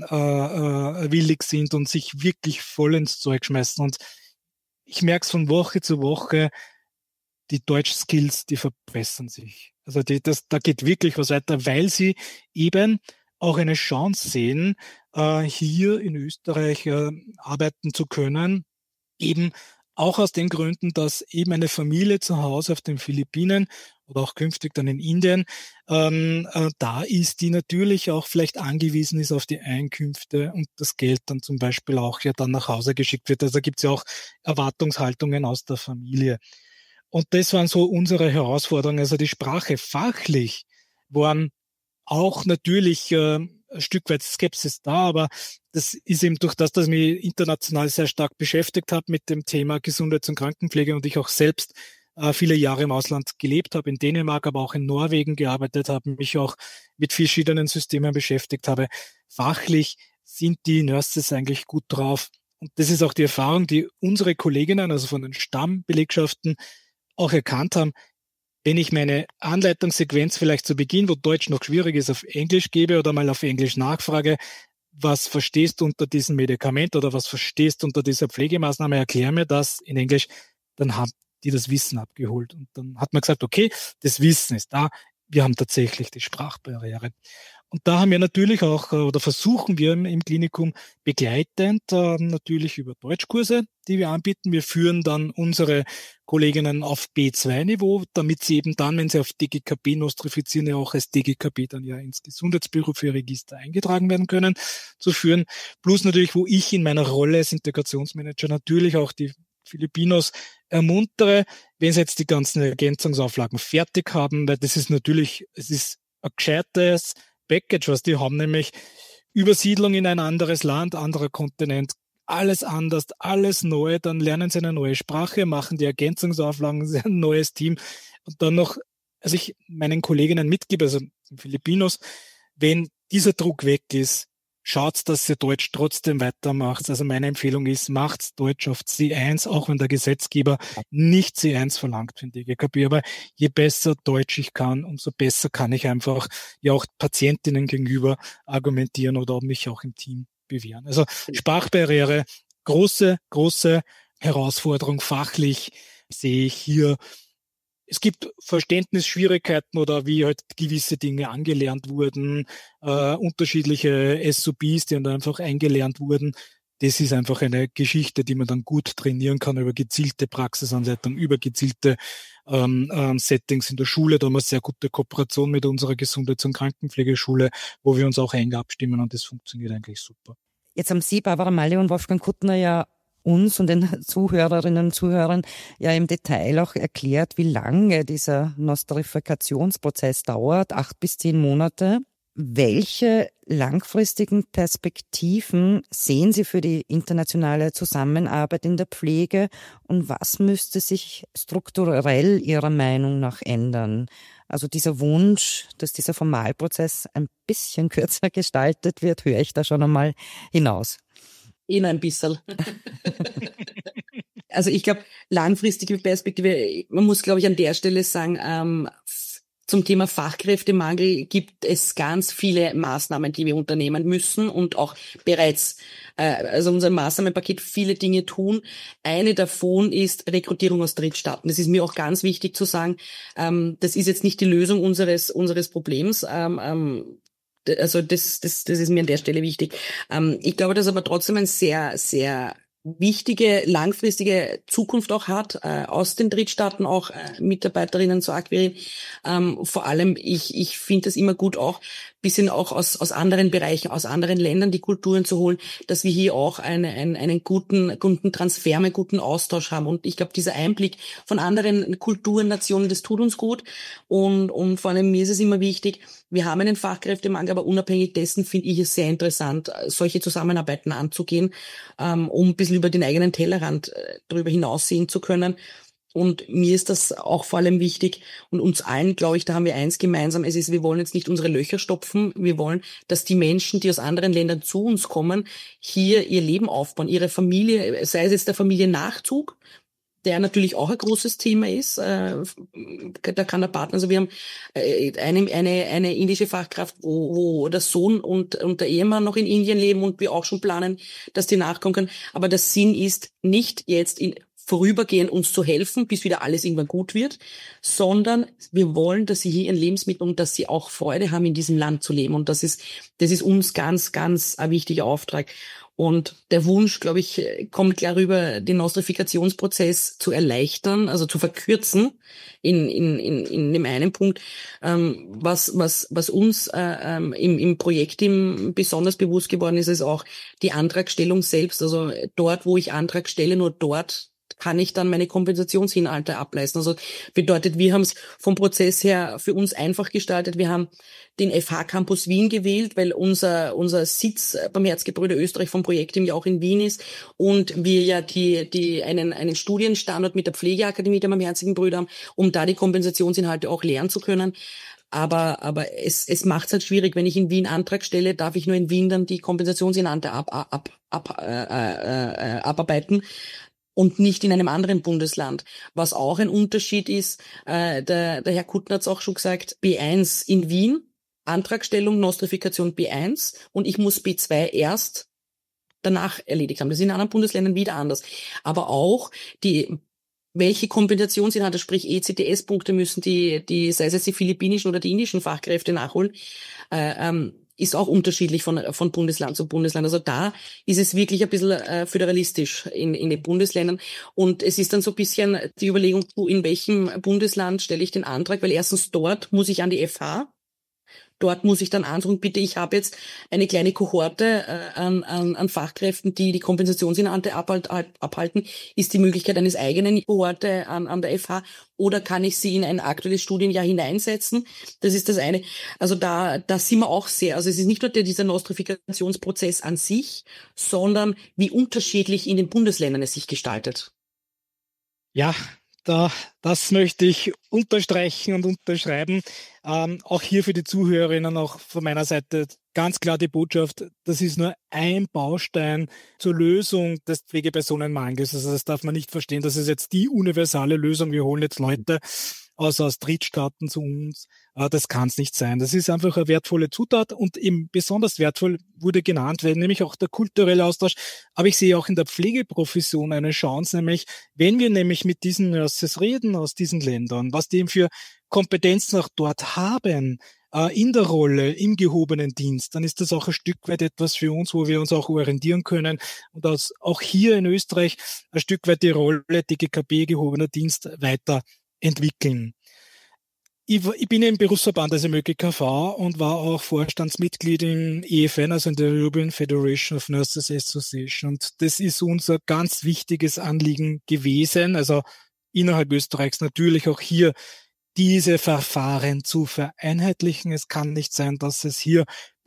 lernwillig sind und sich wirklich voll ins Zeug schmeißen. Und ich merke es von Woche zu Woche, die Deutsch-Skills, die verbessern sich. Also da geht wirklich was weiter, weil sie eben auch eine Chance sehen, hier in Österreich arbeiten zu können, eben auch aus den Gründen, dass eben eine Familie zu Hause auf den Philippinen oder auch künftig dann in Indien da ist, die natürlich auch vielleicht angewiesen ist auf die Einkünfte und das Geld dann zum Beispiel auch ja dann nach Hause geschickt wird. Also gibt es ja auch Erwartungshaltungen aus der Familie. Und das waren so unsere Herausforderungen. Also die Sprache fachlich waren auch natürlich ein Stück weit Skepsis da, aber das ist eben durch das, dass ich mich international sehr stark beschäftigt habe mit dem Thema Gesundheits- und Krankenpflege und ich auch selbst viele Jahre im Ausland gelebt habe, in Dänemark, aber auch in Norwegen gearbeitet habe, mich auch mit verschiedenen Systemen beschäftigt habe. Fachlich sind die Nurses eigentlich gut drauf. Und das ist auch die Erfahrung, die unsere Kolleginnen, also von den Stammbelegschaften, auch erkannt haben. Wenn ich meine Anleitungssequenz vielleicht zu Beginn, wo Deutsch noch schwierig ist, auf Englisch gebe oder mal auf Englisch nachfrage, was verstehst du unter diesem Medikament oder was verstehst du unter dieser Pflegemaßnahme, erklär mir das in Englisch, dann haben die das Wissen abgeholt. Und dann hat man gesagt, okay, das Wissen ist da, wir haben tatsächlich die Sprachbarriere. Und da haben wir natürlich auch, oder versuchen wir im Klinikum begleitend natürlich über Deutschkurse, die wir anbieten. Wir führen dann unsere Kolleginnen auf B2-Niveau, damit sie eben dann, wenn sie auf DGKB nostrifizieren, ja auch als DGKB dann ja ins Gesundheitsbüro für Register eingetragen werden können, zu führen. Plus natürlich, wo ich in meiner Rolle als Integrationsmanager natürlich auch die Filipinos ermuntere, wenn sie jetzt die ganzen Ergänzungsauflagen fertig haben, weil das ist natürlich, es ist ein gescheites Package, was die haben, nämlich Übersiedlung in ein anderes Land, anderer Kontinent, alles anders, alles neu, dann lernen sie eine neue Sprache, machen die Ergänzungsauflagen, ein neues Team und dann noch, also ich meinen Kolleginnen mitgebe, also Filipinos, wenn dieser Druck weg ist, schaut, dass ihr Deutsch trotzdem weitermacht. Also meine Empfehlung ist, macht Deutsch auf C1, auch wenn der Gesetzgeber nicht C1 verlangt für den DGKB. Aber je besser Deutsch ich kann, umso besser kann ich einfach ja auch Patientinnen gegenüber argumentieren oder mich auch im Team bewähren. Also Sprachbarriere, große Herausforderung. Fachlich sehe ich hier, es gibt Verständnisschwierigkeiten oder wie halt gewisse Dinge angelernt wurden, unterschiedliche SOPs, die dann einfach eingelernt wurden. Das ist einfach eine Geschichte, die man dann gut trainieren kann über gezielte Praxisanleitung, über gezielte Settings in der Schule. Da haben wir sehr gute Kooperation mit unserer Gesundheits- und Krankenpflegeschule, wo wir uns auch eng abstimmen und das funktioniert eigentlich super. Jetzt haben Sie, Barbara Malli und Wolfgang Kuttner, ja uns und den Zuhörerinnen und Zuhörern ja im Detail auch erklärt, wie lange dieser Nostrifikationsprozess dauert, 8 bis 10 Monate. Welche langfristigen Perspektiven sehen Sie für die internationale Zusammenarbeit in der Pflege und was müsste sich strukturell Ihrer Meinung nach ändern? Also dieser Wunsch, dass dieser Formalprozess ein bisschen kürzer gestaltet wird, höre ich da schon einmal hinaus. Ein bisschen. Also ich glaube, langfristige Perspektive, man muss, glaube ich, an der Stelle sagen, zum Thema Fachkräftemangel gibt es ganz viele Maßnahmen, die wir unternehmen müssen und auch bereits, also unser Maßnahmenpaket viele Dinge tun. Eine davon ist Rekrutierung aus Drittstaaten. Das ist mir auch ganz wichtig zu sagen. Das ist jetzt nicht die Lösung unseres Problems. Also das ist mir an der Stelle wichtig. Ich glaube, dass aber trotzdem ein sehr, sehr wichtige, langfristige Zukunft auch hat, aus den Drittstaaten auch Mitarbeiterinnen zu akquirieren. Vor allem, ich finde es immer gut, auch bisschen auch aus anderen Bereichen, aus anderen Ländern die Kulturen zu holen, dass wir hier auch einen guten Transfer, einen guten Austausch haben. Und ich glaube, dieser Einblick von anderen Kulturen, Nationen, das tut uns gut. Und vor allem mir ist es immer wichtig, wir haben einen Fachkräftemangel, aber unabhängig dessen finde ich es sehr interessant, solche Zusammenarbeiten anzugehen, um ein bisschen über den eigenen Tellerrand darüber hinaussehen zu können. Und mir ist das auch vor allem wichtig und uns allen, glaube ich, da haben wir eins gemeinsam. Es ist, wir wollen jetzt nicht unsere Löcher stopfen. Wir wollen, dass die Menschen, die aus anderen Ländern zu uns kommen, hier ihr Leben aufbauen, ihre Familie, sei es jetzt der Familiennachzug, der natürlich auch ein großes Thema ist. Da kann der Partner, also wir haben eine indische Fachkraft, wo der Sohn und der Ehemann noch in Indien leben und wir auch schon planen, dass die nachkommen können. Aber der Sinn ist nicht jetzt vorübergehend uns zu helfen, bis wieder alles irgendwann gut wird, sondern wir wollen, dass sie hier ihren Lebensmittel und dass sie auch Freude haben, in diesem Land zu leben. Und das ist uns ganz, ganz ein wichtiger Auftrag. Und der Wunsch, glaube ich, kommt klar rüber, den Nostrifikationsprozess zu erleichtern, also zu verkürzen in dem einen Punkt. Was uns im Projektteam besonders bewusst geworden ist, ist auch die Antragstellung selbst. Also dort, wo ich Antrag stelle, nur dort kann ich dann meine Kompensationsinhalte ableisten. Also bedeutet, wir haben es vom Prozess her für uns einfach gestaltet. Wir haben den FH Campus Wien gewählt, weil unser Sitz beim Herzgebrüder Österreich vom Projektteam ja auch in Wien ist und wir ja einen Studienstandort mit der Pflegeakademie der Barmherzigen Brüder haben, um da die Kompensationsinhalte auch lernen zu können. Aber es macht es halt schwierig, wenn ich in Wien Antrag stelle, darf ich nur in Wien dann die Kompensationsinhalte abarbeiten. Und nicht in einem anderen Bundesland. Was auch ein Unterschied ist, der Herr Kuttner hat es auch schon gesagt, B1 in Wien, Antragstellung, Nostrifikation B1 und ich muss B2 erst danach erledigt haben. Das ist in anderen Bundesländern wieder anders. Aber auch welche Kompensationsinhalte, sprich ECTS-Punkte müssen die, sei es jetzt die philippinischen oder die indischen Fachkräfte nachholen. ist auch unterschiedlich von Bundesland zu Bundesland. Also da ist es wirklich ein bisschen föderalistisch in den Bundesländern. Und es ist dann so ein bisschen die Überlegung, in welchem Bundesland stelle ich den Antrag, weil erstens dort muss ich an die FH. Dort muss ich dann andrücken, bitte, ich habe jetzt eine kleine Kohorte an Fachkräften, die die Kompensationsinhalte abhalten. Ist die Möglichkeit eines eigenen Kohorte an der FH oder kann ich sie in ein aktuelles Studienjahr hineinsetzen? Das ist das eine. Also da sind wir auch sehr, also es ist nicht nur dieser Nostrifikationsprozess an sich, sondern wie unterschiedlich in den Bundesländern es sich gestaltet. Ja, das möchte ich unterstreichen und unterschreiben. Auch hier für die Zuhörerinnen, auch von meiner Seite ganz klar die Botschaft, das ist nur ein Baustein zur Lösung des Pflegepersonenmangels. Also das darf man nicht verstehen, das ist jetzt die universale Lösung. Wir holen jetzt Leute aus Drittstaaten zu uns. Das kann es nicht sein. Das ist einfach eine wertvolle Zutat und eben besonders wertvoll wurde genannt, weil nämlich auch der kulturelle Austausch. Aber ich sehe auch in der Pflegeprofession eine Chance, nämlich wenn wir nämlich mit diesen Nurses reden aus diesen Ländern, was die eben für Kompetenzen auch dort haben, in der Rolle, im gehobenen Dienst, dann ist das auch ein Stück weit etwas für uns, wo wir uns auch orientieren können und auch hier in Österreich ein Stück weit die Rolle DGKB, gehobener Dienst, weiterentwickeln. Ich bin im Berufsverband, also im ÖGKV, und war auch Vorstandsmitglied im EFN, also in der European Federation of Nurses Association. Und das ist unser ganz wichtiges Anliegen gewesen, also innerhalb Österreichs natürlich auch hier diese Verfahren zu vereinheitlichen. Es kann nicht sein, dass es hier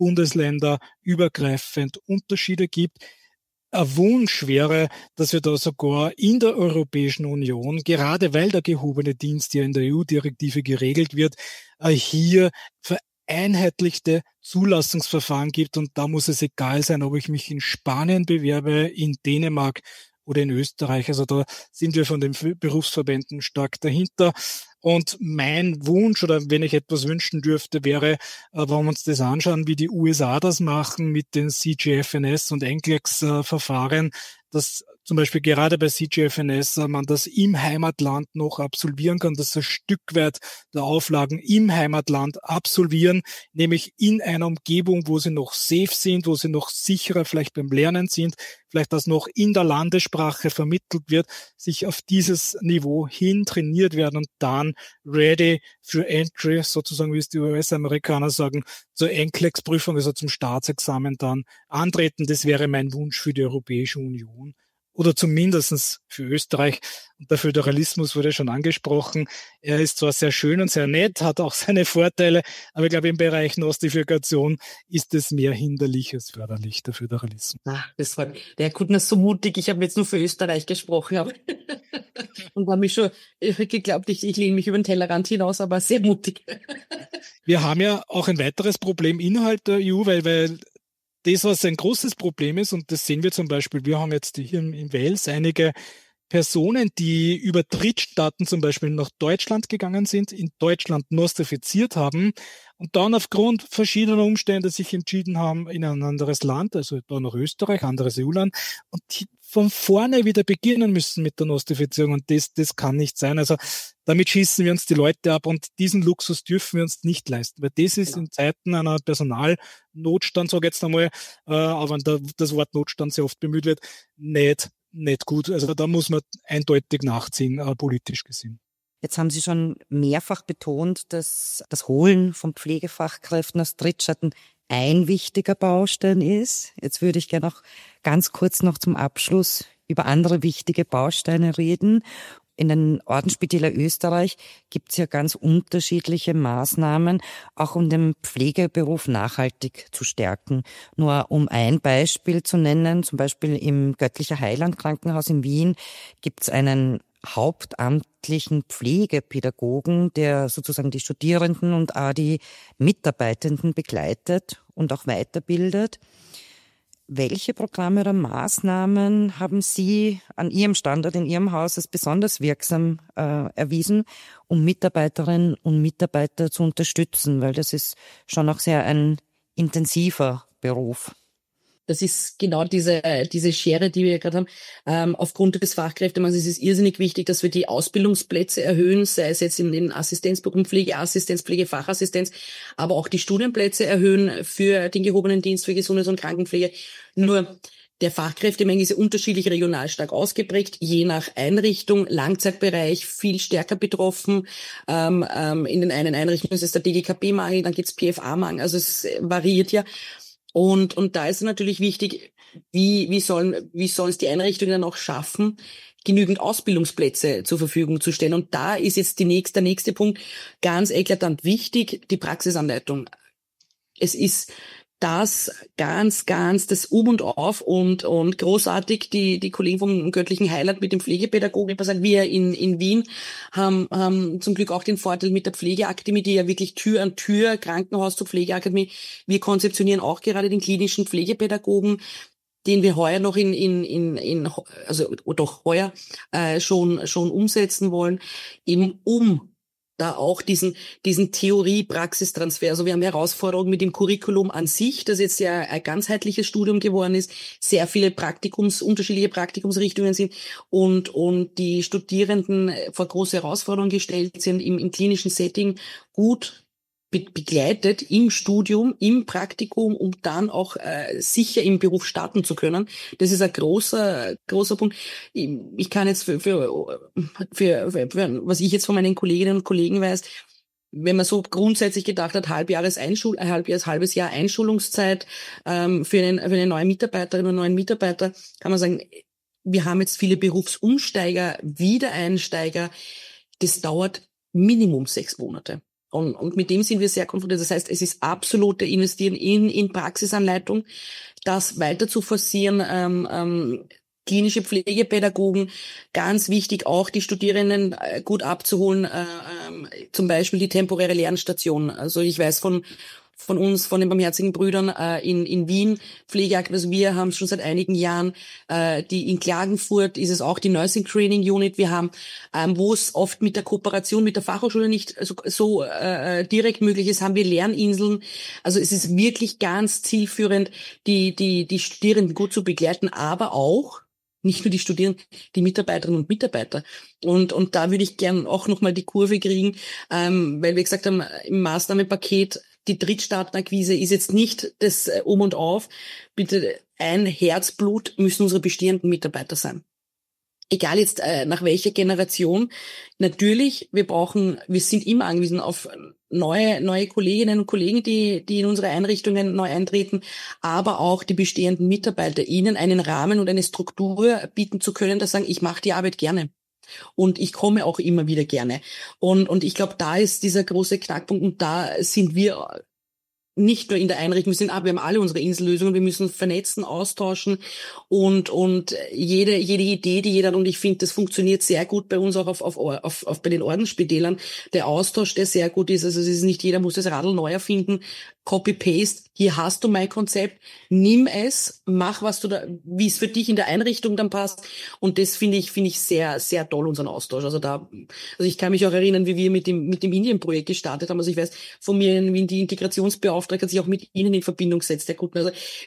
bundesländerübergreifend Unterschiede gibt. Ein Wunsch wäre, dass wir da sogar in der Europäischen Union, gerade weil der gehobene Dienst ja in der EU-Direktive geregelt wird, hier vereinheitlichte Zulassungsverfahren gibt. Und da muss es egal sein, ob ich mich in Spanien bewerbe, in Dänemark oder in Österreich. Also da sind wir von den Berufsverbänden stark dahinter. Und mein Wunsch, oder wenn ich etwas wünschen dürfte, wäre, wenn wir uns das anschauen, wie die USA das machen mit den CGFNS und NCLEX-Verfahren, dass zum Beispiel gerade bei CGFNS man das im Heimatland noch absolvieren kann, dass ein Stück weit der Auflagen im Heimatland absolvieren, nämlich in einer Umgebung, wo sie noch safe sind, wo sie noch sicherer vielleicht beim Lernen sind, vielleicht das noch in der Landessprache vermittelt wird, sich auf dieses Niveau hin trainiert werden und dann ready für Entry, sozusagen wie es die US-Amerikaner sagen, zur NCLEX-Prüfung, also zum Staatsexamen dann antreten. Das wäre mein Wunsch für die Europäische Union. Oder zumindestens für Österreich. Und der Föderalismus wurde schon angesprochen. Er ist zwar sehr schön und sehr nett, hat auch seine Vorteile, aber ich glaube, im Bereich Nostrifikation ist es mehr hinderlich als förderlich, der Föderalismus. Das war der Herr Kuttner ist so mutig. Ich habe jetzt nur für Österreich gesprochen aber und habe mich schon geglaubt, ich lehne mich über den Tellerrand hinaus, aber sehr mutig. Wir haben ja auch ein weiteres Problem innerhalb der EU, weil das, was ein großes Problem ist, und das sehen wir zum Beispiel, wir haben jetzt hier in Wales einige Personen, die über Drittstaaten zum Beispiel nach Deutschland gegangen sind, in Deutschland nostrifiziert haben und dann aufgrund verschiedener Umstände sich entschieden haben, in ein anderes Land, also da nach Österreich, anderes EU-Land, und die von vorne wieder beginnen müssen mit der Nostrifizierung. Und das kann nicht sein. Also damit schießen wir uns die Leute ab und diesen Luxus dürfen wir uns nicht leisten, weil das ist in Zeiten einer Personalnotstand, sage ich jetzt einmal, aber das Wort Notstand sehr oft bemüht wird, nicht gut. Also da muss man eindeutig nachziehen, politisch gesehen. Jetzt haben Sie schon mehrfach betont, dass das Holen von Pflegefachkräften aus Drittstaaten ein wichtiger Baustein ist. Jetzt würde ich gerne auch ganz kurz noch zum Abschluss über andere wichtige Bausteine reden. In den Ordensspitälern Österreich gibt es ja ganz unterschiedliche Maßnahmen, auch um den Pflegeberuf nachhaltig zu stärken. Nur um ein Beispiel zu nennen, zum Beispiel im Göttlicher Heiland Krankenhaus in Wien gibt es einen hauptamtlichen Pflegepädagogen, der sozusagen die Studierenden und auch die Mitarbeitenden begleitet und auch weiterbildet. Welche Programme oder Maßnahmen haben Sie an Ihrem Standort, in Ihrem Haus als besonders wirksam erwiesen, um Mitarbeiterinnen und Mitarbeiter zu unterstützen? Weil das ist schon auch sehr ein intensiver Beruf. Das ist genau diese Schere, die wir gerade haben. Aufgrund des Fachkräftemangels ist es irrsinnig wichtig, dass wir die Ausbildungsplätze erhöhen, sei es jetzt in den Assistenzberufen, Pflegeassistenz, Pflegefachassistenz, aber auch die Studienplätze erhöhen für den gehobenen Dienst für Gesundheits- und Krankenpflege. Nur der Fachkräftemangel ist ja unterschiedlich regional stark ausgeprägt, je nach Einrichtung, Langzeitbereich viel stärker betroffen. In den einen Einrichtungen ist es der DGKB-Mangel, dann gibt's PFA-Mangel, also es variiert ja. Und da ist es natürlich wichtig, wie sollen es die Einrichtungen dann auch schaffen, genügend Ausbildungsplätze zur Verfügung zu stellen. Und da ist jetzt der nächste Punkt ganz eklatant wichtig, die Praxisanleitung. Es ist das ganz das und Auf und großartig. Die Kollegen vom Göttlichen Heiland mit dem Pflegepädagogen, wir in Wien haben zum Glück auch den Vorteil mit der Pflegeakademie, die ja wirklich Tür an Tür, Krankenhaus zur Pflegeakademie. Wir konzeptionieren auch gerade den klinischen Pflegepädagogen, den wir heuer noch schon umsetzen wollen, eben da auch diesen Theorie-Praxistransfer. Also wir haben Herausforderungen mit dem Curriculum an sich, das jetzt ja ein ganzheitliches Studium geworden ist, sehr viele unterschiedliche Praktikumsrichtungen sind und die Studierenden vor große Herausforderungen gestellt sind, im klinischen Setting gut begleitet im Studium, im Praktikum, um dann auch sicher im Beruf starten zu können. Das ist ein großer Punkt. Ich kann jetzt für was ich jetzt von meinen Kolleginnen und Kollegen weiß, wenn man so grundsätzlich gedacht hat, halbes Jahr Einschulungszeit für eine neue Mitarbeiterin oder einen neuen Mitarbeiter, kann man sagen, wir haben jetzt viele Berufsumsteiger, Wiedereinsteiger. Das dauert Minimum 6 Monate. Und mit dem sind wir sehr konfrontiert. Das heißt, es ist absolute Investieren in Praxisanleitung, das weiter zu forcieren, klinische Pflegepädagogen, ganz wichtig auch die Studierenden gut abzuholen, zum Beispiel die temporäre Lernstation. Also ich weiß von uns, von den Barmherzigen Brüdern in Wien, Pflegeakademie, also wir haben schon seit einigen Jahren, die in Klagenfurt ist es auch die Nursing Training Unit, wir haben, wo es oft mit der Kooperation mit der Fachhochschule nicht so direkt möglich ist, haben wir Lerninseln. Also es ist wirklich ganz zielführend, die Studierenden gut zu begleiten, aber auch nicht nur die Studierenden, die Mitarbeiterinnen und Mitarbeiter. Und da würde ich gern auch nochmal die Kurve kriegen, weil wir gesagt haben, im Maßnahmenpaket die Drittstaatenakquise ist jetzt nicht das und Auf. Bitte, ein Herzblut müssen unsere bestehenden Mitarbeiter sein. Egal jetzt nach welcher Generation. Natürlich, wir sind immer angewiesen auf neue Kolleginnen und Kollegen, die in unsere Einrichtungen neu eintreten, aber auch die bestehenden Mitarbeiter, ihnen einen Rahmen und eine Struktur bieten zu können, dass sagen, ich mache die Arbeit gerne. Und ich komme auch immer wieder gerne. Und ich glaube, da ist dieser große Knackpunkt und da sind wir nicht nur in der Einrichtung, wir haben alle unsere Insellösungen, wir müssen vernetzen, austauschen und jede Idee, die jeder hat, und ich finde, das funktioniert sehr gut bei uns auch bei den Ordensspitälern, der Austausch, der sehr gut ist, also es ist nicht jeder muss das Radl neu erfinden, Copy-Paste, hier hast du mein Konzept, nimm es, mach wie es für dich in der Einrichtung dann passt und das finde ich sehr, sehr toll, unseren Austausch, also ich kann mich auch erinnern, wie wir mit dem Indien-Projekt gestartet haben, also ich weiß von mir, wie die Integrationsbeauftragte sich auch mit Ihnen in Verbindung setzt, der Guten, also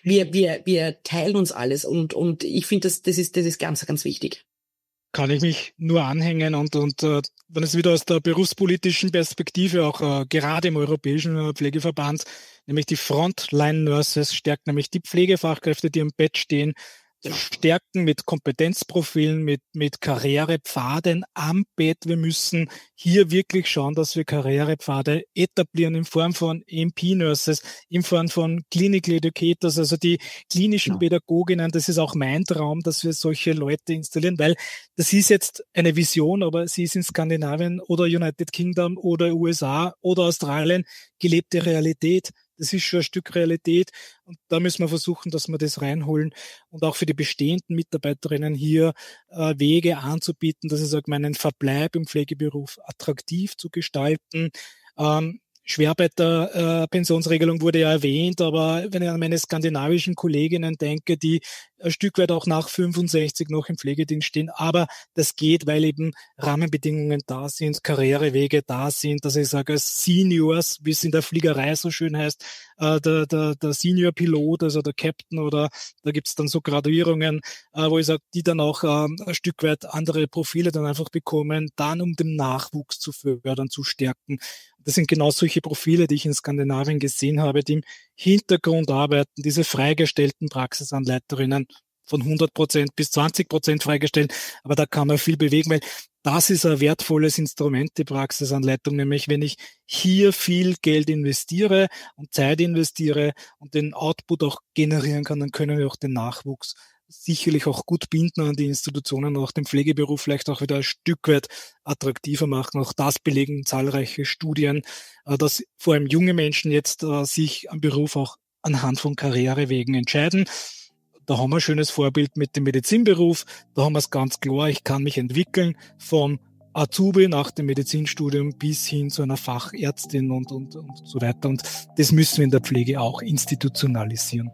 wir teilen uns alles und ich finde, das ist ganz, ganz wichtig. Kann ich mich nur anhängen und wenn es wieder aus der berufspolitischen Perspektive auch gerade im Europäischen Pflegeverband, nämlich die Frontline-Nurses stärkt, nämlich die Pflegefachkräfte, die am Bett stehen, stärken mit Kompetenzprofilen, mit Karrierepfaden am Bett. Wir müssen hier wirklich schauen, dass wir Karrierepfade etablieren in Form von EMP-Nurses, in Form von Clinical Educators, also die klinischen Pädagoginnen. Das ist auch mein Traum, dass wir solche Leute installieren, weil das ist jetzt eine Vision, aber sie ist in Skandinavien oder United Kingdom oder USA oder Australien gelebte Realität. Das ist schon ein Stück Realität und da müssen wir versuchen, dass wir das reinholen und auch für die bestehenden Mitarbeiterinnen hier Wege anzubieten, dass ich sage, meinen Verbleib im Pflegeberuf attraktiv zu gestalten. Schwerarbeiterpensionsregelung wurde ja erwähnt, aber wenn ich an meine skandinavischen Kolleginnen denke, die ein Stück weit auch nach 65 noch im Pflegedienst stehen. Aber das geht, weil eben Rahmenbedingungen da sind, Karrierewege da sind, dass ich sage, als Seniors, wie es in der Fliegerei so schön heißt, der Senior-Pilot, also der Captain, oder da gibt's dann so Graduierungen, wo ich sage, die dann auch ein Stück weit andere Profile dann einfach bekommen, dann um den Nachwuchs zu fördern, zu stärken. Das sind genau solche Profile, die ich in Skandinavien gesehen habe, die im Hintergrund arbeiten, diese freigestellten Praxisanleiterinnen von 100% bis 20% freigestellt. Aber da kann man viel bewegen, weil das ist ein wertvolles Instrument, die Praxisanleitung, nämlich wenn ich hier viel Geld investiere und Zeit investiere und den Output auch generieren kann, dann können wir auch den Nachwuchs sicherlich auch gut binden an die Institutionen und auch den Pflegeberuf vielleicht auch wieder ein Stück weit attraktiver machen. Auch das belegen zahlreiche Studien, dass vor allem junge Menschen jetzt sich am Beruf auch anhand von Karrierewegen entscheiden. Da haben wir ein schönes Vorbild mit dem Medizinberuf. Da haben wir es ganz klar, ich kann mich entwickeln vom Azubi nach dem Medizinstudium bis hin zu einer Fachärztin und so weiter. Und das müssen wir in der Pflege auch institutionalisieren.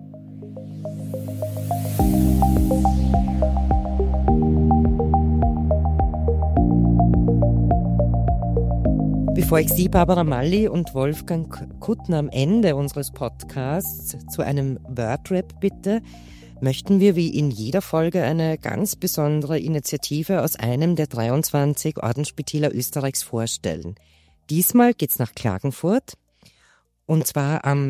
Bevor ich Sie, Barbara Malli und Wolfgang Kuttner, am Ende unseres Podcasts zu einem Wordrap bitte, möchten wir wie in jeder Folge eine ganz besondere Initiative aus einem der 23 Ordensspitäler Österreichs vorstellen. Diesmal geht's nach Klagenfurt. Und zwar am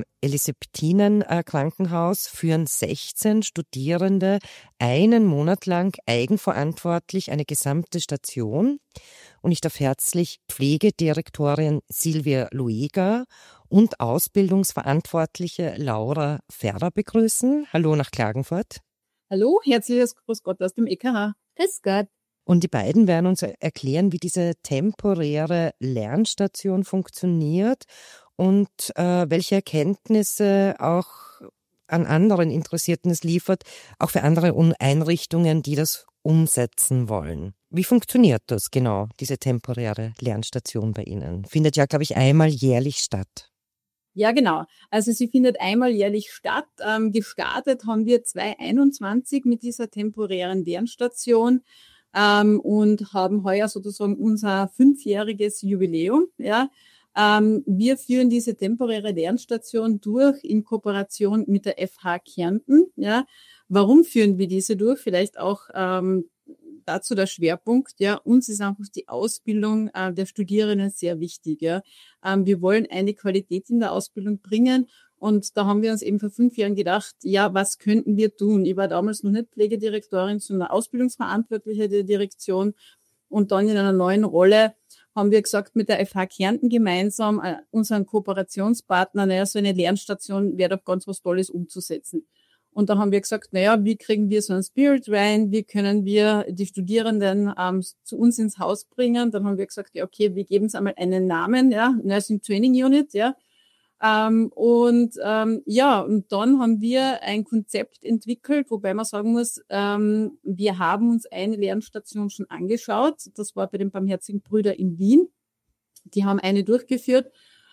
Elisabethinen-Krankenhaus führen 16 Studierende einen Monat lang eigenverantwortlich eine gesamte Station. Und ich darf herzlich Pflegedirektorin Silvia Lueger und Ausbildungsverantwortliche Laura Ferrer begrüßen. Hallo nach Klagenfurt. Hallo, herzliches Grüß Gott aus dem EKH. Grüß Gott. Und die beiden werden uns erklären, wie diese temporäre Lernstation funktioniert und welche Erkenntnisse auch an anderen Interessierten es liefert, auch für andere Einrichtungen, die das umsetzen wollen. Wie funktioniert das genau, diese temporäre Lernstation bei Ihnen? Findet ja, glaube ich, einmal jährlich statt. Ja, genau. Also sie findet einmal jährlich statt. Gestartet haben wir 2021 mit dieser temporären Lernstation und haben heuer sozusagen unser 5-jähriges Jubiläum. Ja. Wir führen diese temporäre Lernstation durch in Kooperation mit der FH Kärnten. Ja. Warum führen wir diese durch? Vielleicht auch dazu der Schwerpunkt. Ja, uns ist einfach die Ausbildung der Studierenden sehr wichtig. Ja. Wir wollen eine Qualität in der Ausbildung bringen. Und da haben wir uns eben vor 5 Jahren gedacht, ja, was könnten wir tun? Ich war damals noch nicht Pflegedirektorin, sondern Ausbildungsverantwortliche der Direktion. Und dann in einer neuen Rolle haben wir gesagt, mit der FH Kärnten gemeinsam, unseren Kooperationspartner, naja, so eine Lernstation wäre doch ganz was Tolles umzusetzen. Und dann haben wir gesagt, naja, wie kriegen wir so einen Spirit rein? Wie können wir die Studierenden zu uns ins Haus bringen? Dann haben wir gesagt, ja, okay, wir geben es einmal einen Namen, ja, Nursing Training Unit, ja. Und dann haben wir ein Konzept entwickelt, wobei man sagen muss, wir haben uns eine Lernstation schon angeschaut. Das war bei den Barmherzigen Brüdern in Wien. Die haben eine durchgeführt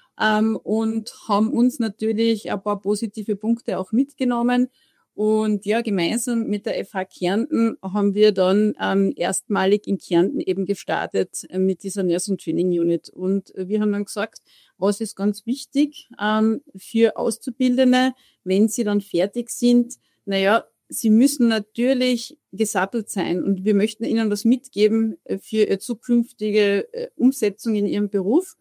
und haben uns natürlich ein paar positive Punkte auch mitgenommen. Und ja, gemeinsam mit der FH Kärnten haben wir dann erstmalig in Kärnten eben gestartet mit dieser Nursing Training Unit. Und wir haben dann gesagt, was ist ganz wichtig für Auszubildende, wenn sie dann fertig sind? Naja, sie müssen natürlich gesattelt sein und wir möchten ihnen was mitgeben für ihre zukünftige Umsetzung in ihrem Beruf.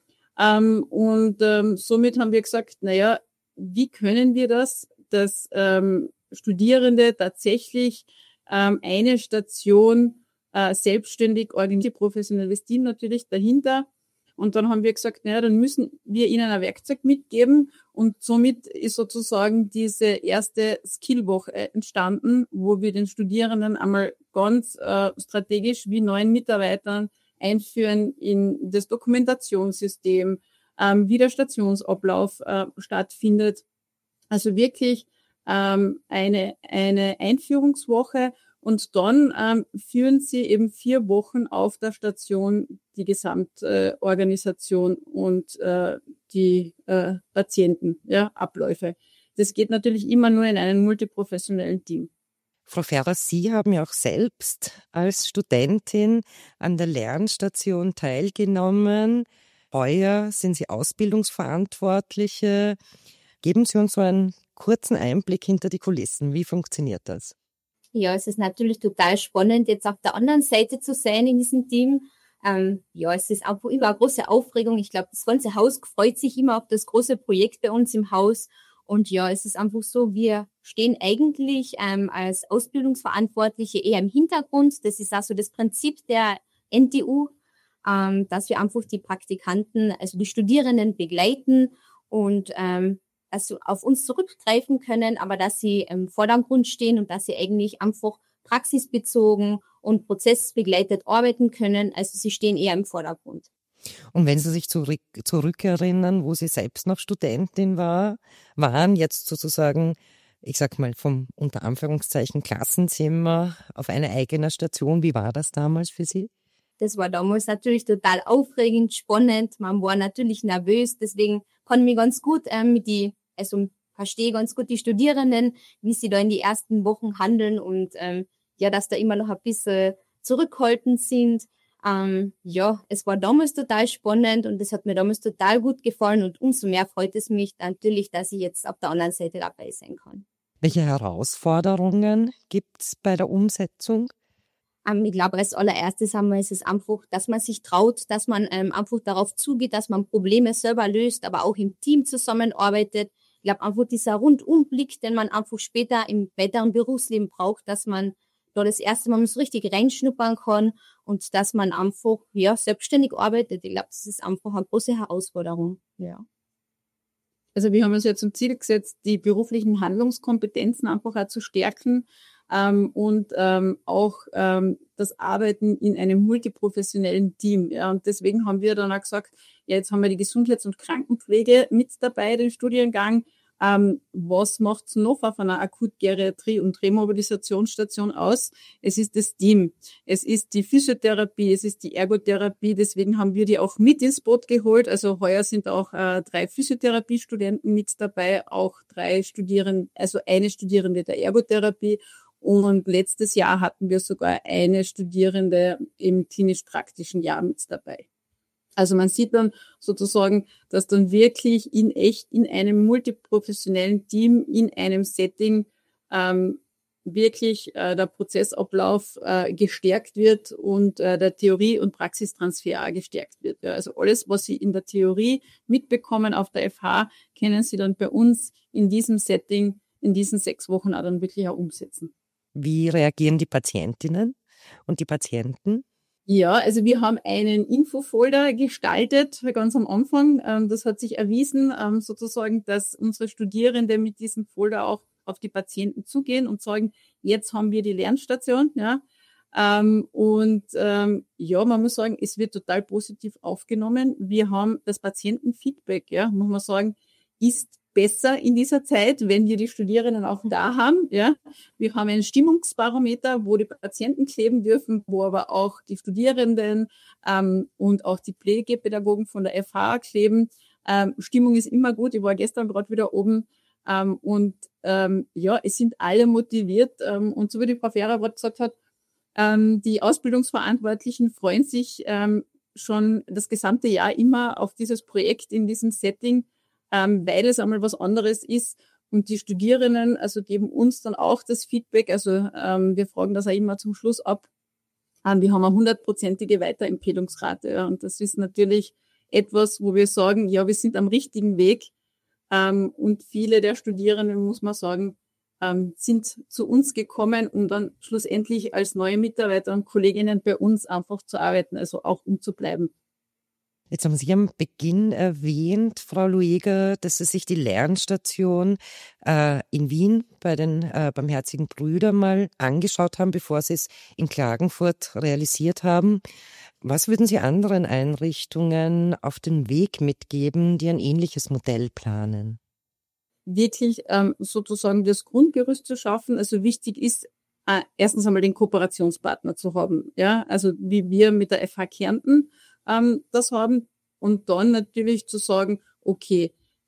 Somit haben wir gesagt, naja, wie können wir das, dass Studierende tatsächlich eine Station selbstständig organisieren, professionelles Team natürlich dahinter. Und dann haben wir gesagt, naja, dann müssen wir ihnen ein Werkzeug mitgeben. Und somit ist sozusagen diese erste Skillwoche entstanden, wo wir den Studierenden einmal ganz strategisch wie neuen Mitarbeitern einführen in das Dokumentationssystem, wie der Stationsablauf stattfindet. Also wirklich eine Einführungswoche und dann führen sie eben 4 Wochen auf der Station die Gesamtorganisation und die Patienten, ja, Abläufe. das geht natürlich immer nur in einem multiprofessionellen Team. Frau Ferrer, Sie haben ja auch selbst als Studentin an der Lernstation teilgenommen. Heuer sind Sie Ausbildungsverantwortliche. Geben Sie uns so einen kurzen Einblick hinter die Kulissen. Wie funktioniert das? Ja, es ist natürlich total spannend, jetzt auf der anderen Seite zu sein in diesem Team. Es ist einfach immer eine große Aufregung. Ich glaube, das ganze Haus freut sich immer auf das große Projekt bei uns im Haus. Und ja, es ist einfach so, wir stehen eigentlich als Ausbildungsverantwortliche eher im Hintergrund. Das ist also das Prinzip der NTU, dass wir einfach die Praktikanten, also die Studierenden begleiten und also auf uns zurückgreifen können, aber dass sie im Vordergrund stehen und dass sie eigentlich einfach praxisbezogen und prozessbegleitet arbeiten können. Also sie stehen eher im Vordergrund. Und wenn Sie sich zurückerinnern, wo Sie selbst noch Studentin waren, jetzt sozusagen, ich sag mal, vom unter Anführungszeichen Klassenzimmer auf eine eigene Station, wie war das damals für Sie? Das war damals natürlich total aufregend, spannend. Man war natürlich nervös, deswegen kann ich mich ganz gut verstehe ganz gut die Studierenden, wie sie da in die ersten Wochen handeln und dass da immer noch ein bisschen zurückhaltend sind. Es war damals total spannend und es hat mir damals total gut gefallen und umso mehr freut es mich natürlich, dass ich jetzt auf der anderen Seite dabei sein kann. Welche Herausforderungen gibt es bei der Umsetzung? Ich glaube, als allererstes einmal ist es einfach, dass man sich traut, dass man einfach darauf zugeht, dass man Probleme selber löst, aber auch im Team zusammenarbeitet. Ich glaube, einfach dieser Rundumblick, den man einfach später im weiteren Berufsleben braucht, dass man da das erste Mal so richtig reinschnuppern kann und dass man einfach selbstständig arbeitet. Ich glaube, das ist einfach eine große Herausforderung. Ja. Also wir haben uns ja zum Ziel gesetzt, die beruflichen Handlungskompetenzen einfach auch zu stärken und auch das Arbeiten in einem multiprofessionellen Team. Ja. Und deswegen haben wir dann auch gesagt, ja, jetzt haben wir die Gesundheits- und Krankenpflege mit dabei, den Studiengang. Was macht's noch auf einer Akutgeriatrie- und Remobilisationsstation aus? Es ist das Team. Es ist die Physiotherapie, es ist die Ergotherapie. Deswegen haben wir die auch mit ins Boot geholt. Also heuer sind auch 3 Physiotherapiestudenten mit dabei, auch 3 Studierende, also eine Studierende der Ergotherapie. Und letztes Jahr hatten wir sogar eine Studierende im klinisch-praktischen Jahr mit dabei. Also man sieht dann sozusagen, dass dann wirklich in einem multiprofessionellen Team, in einem Setting wirklich der Prozessablauf gestärkt wird und der Theorie- und Praxistransfer auch gestärkt wird. Ja, also alles, was Sie in der Theorie mitbekommen auf der FH, können Sie dann bei uns in diesem Setting, in diesen 6 Wochen auch dann wirklich auch umsetzen. Wie reagieren die Patientinnen und die Patienten? Ja, also wir haben einen Infofolder gestaltet, ganz am Anfang. Das hat sich erwiesen, sozusagen, dass unsere Studierende mit diesem Folder auch auf die Patienten zugehen und sagen, jetzt haben wir die Lernstation. Ja. Man muss sagen, es wird total positiv aufgenommen. Wir haben das Patientenfeedback, ja, muss man sagen, ist besser in dieser Zeit, wenn wir die Studierenden auch da haben. Ja. Wir haben ein Stimmungsbarometer, wo die Patienten kleben dürfen, wo aber auch die Studierenden und auch die Pflegepädagogen von der FH kleben. Stimmung ist immer gut. Ich war gestern gerade wieder oben es sind alle motiviert. Und so wie die Frau Ferrer gerade gesagt hat, die Ausbildungsverantwortlichen freuen sich schon das gesamte Jahr immer auf dieses Projekt in diesem Setting, weil es einmal was anderes ist. Und die Studierenden also geben uns dann auch das Feedback. Also wir fragen das auch immer zum Schluss ab. Wir haben eine 100%ige Weiterempfehlungsrate. Ja, und das ist natürlich etwas, wo wir sagen, ja, wir sind am richtigen Weg. Und viele der Studierenden, muss man sagen, sind zu uns gekommen, um dann schlussendlich als neue Mitarbeiter und Kolleginnen bei uns einfach zu arbeiten, also auch um zu bleiben. Jetzt haben Sie am Beginn erwähnt, Frau Lueger, dass Sie sich die Lernstation in Wien bei den Barmherzigen Brüdern mal angeschaut haben, bevor Sie es in Klagenfurt realisiert haben. Was würden Sie anderen Einrichtungen auf den Weg mitgeben, die ein ähnliches Modell planen? Wirklich sozusagen das Grundgerüst zu schaffen. Also wichtig ist, erstens einmal den Kooperationspartner zu haben. Ja, also wie wir mit der FH Kärnten das haben und dann natürlich zu sagen, okay,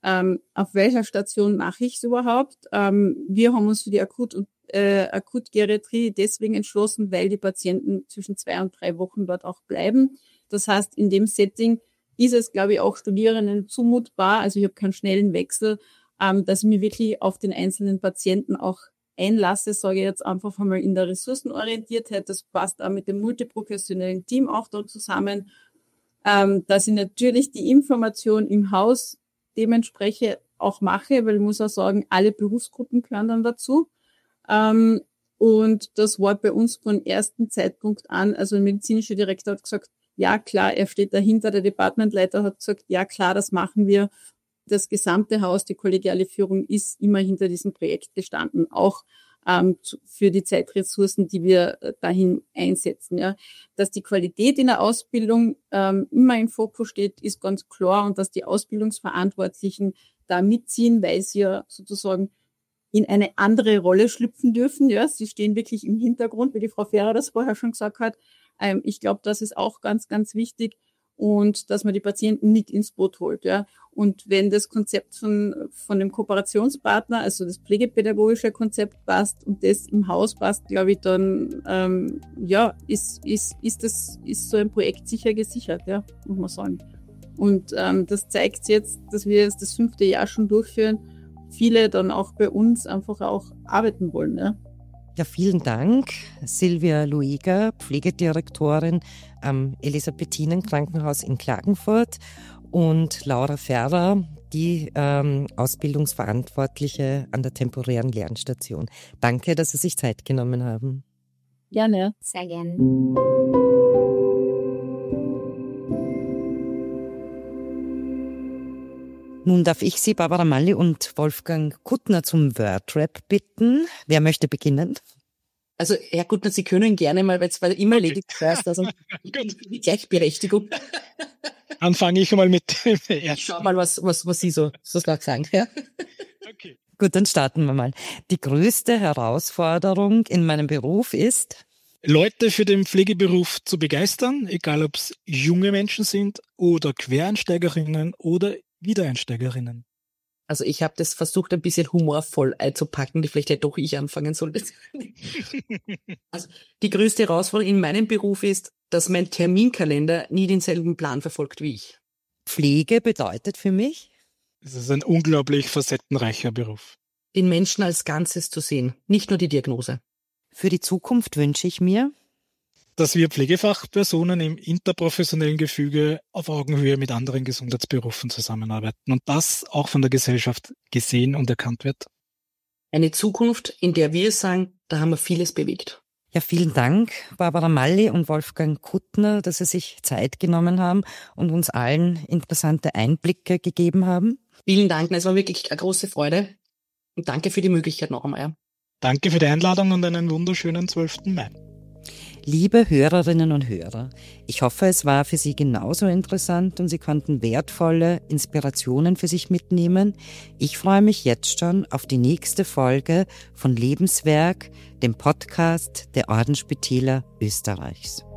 auf welcher Station mache ich es überhaupt? Wir haben uns für die Akutgeriatrie deswegen entschlossen, weil die Patienten zwischen 2 und 3 Wochen dort auch bleiben. Das heißt, in dem Setting ist es, glaube ich, auch Studierenden zumutbar, also ich habe keinen schnellen Wechsel, dass ich mich wirklich auf den einzelnen Patienten auch einlasse, sage ich jetzt einfach einmal in der Ressourcenorientiertheit. Das passt auch mit dem multiprofessionellen Team auch da zusammen, dass ich natürlich die Information im Haus dementsprechend auch mache, weil ich muss auch sagen, alle Berufsgruppen gehören dann dazu. Und das war bei uns von ersten Zeitpunkt an, also der medizinische Direktor hat gesagt, ja klar, er steht dahinter, der Departmentleiter hat gesagt, ja klar, das machen wir. Das gesamte Haus, die kollegiale Führung ist immer hinter diesem Projekt gestanden, auch für die Zeitressourcen, die wir dahin einsetzen. Ja. Dass die Qualität in der Ausbildung immer im Fokus steht, ist ganz klar, und dass die Ausbildungsverantwortlichen da mitziehen, weil sie ja sozusagen in eine andere Rolle schlüpfen dürfen. Ja, sie stehen wirklich im Hintergrund, wie die Frau Ferrer das vorher schon gesagt hat. Ich glaube, das ist auch ganz, ganz wichtig, und dass man die Patienten mit ins Boot holt. Ja. Und wenn das Konzept von dem Kooperationspartner, also das pflegepädagogische Konzept passt und das im Haus passt, glaube ich, dann ist so ein Projekt sicher gesichert, ja, muss man sagen. Und das zeigt jetzt, dass wir jetzt das 5. Jahr schon durchführen, viele dann auch bei uns einfach auch arbeiten wollen. Ja. Ja, vielen Dank, Silvia Lueger, Pflegedirektorin am Elisabethinen Krankenhaus in Klagenfurt, und Laura Ferrer, die Ausbildungsverantwortliche an der temporären Lernstation. Danke, dass Sie sich Zeit genommen haben. Gerne. Sehr gerne. Nun darf ich Sie, Barbara Malli und Wolfgang Kuttner, zum Wordrap bitten. Wer möchte beginnen? Also, Herr Kuttner, Sie können gerne mal, weil es war immer erledigt zuerst, also die Gleichberechtigung. Dann fange ich mal mit dem ersten. Schau mal, was Sie so sagen. Ja. Okay. Gut, dann starten wir mal. Die größte Herausforderung in meinem Beruf ist, Leute für den Pflegeberuf zu begeistern, egal ob es junge Menschen sind oder Quereinsteigerinnen oder Wiedereinsteigerinnen. Also ich habe das versucht, ein bisschen humorvoll einzupacken, vielleicht hätte doch ich anfangen sollen. Also die größte Herausforderung in meinem Beruf ist, dass mein Terminkalender nie denselben Plan verfolgt wie ich. Pflege bedeutet für mich, Es ist ein unglaublich facettenreicher Beruf. Den Menschen als Ganzes zu sehen, nicht nur die Diagnose. für die Zukunft wünsche ich mir, Dass wir Pflegefachpersonen im interprofessionellen Gefüge auf Augenhöhe mit anderen Gesundheitsberufen zusammenarbeiten und das auch von der Gesellschaft gesehen und erkannt wird. Eine Zukunft, in der wir sagen, da haben wir vieles bewegt. ja, vielen Dank, Barbara Malli und Wolfgang Kuttner, dass Sie sich Zeit genommen haben und uns allen interessante Einblicke gegeben haben. Vielen Dank, es war wirklich eine große Freude und danke für die Möglichkeit noch einmal. Danke für die Einladung und einen wunderschönen 12. Mai. Liebe Hörerinnen und Hörer, ich hoffe, es war für Sie genauso interessant und Sie konnten wertvolle Inspirationen für sich mitnehmen. Ich freue mich jetzt schon auf die nächste Folge von Lebenswerk, dem Podcast der Ordensspitäler Österreichs.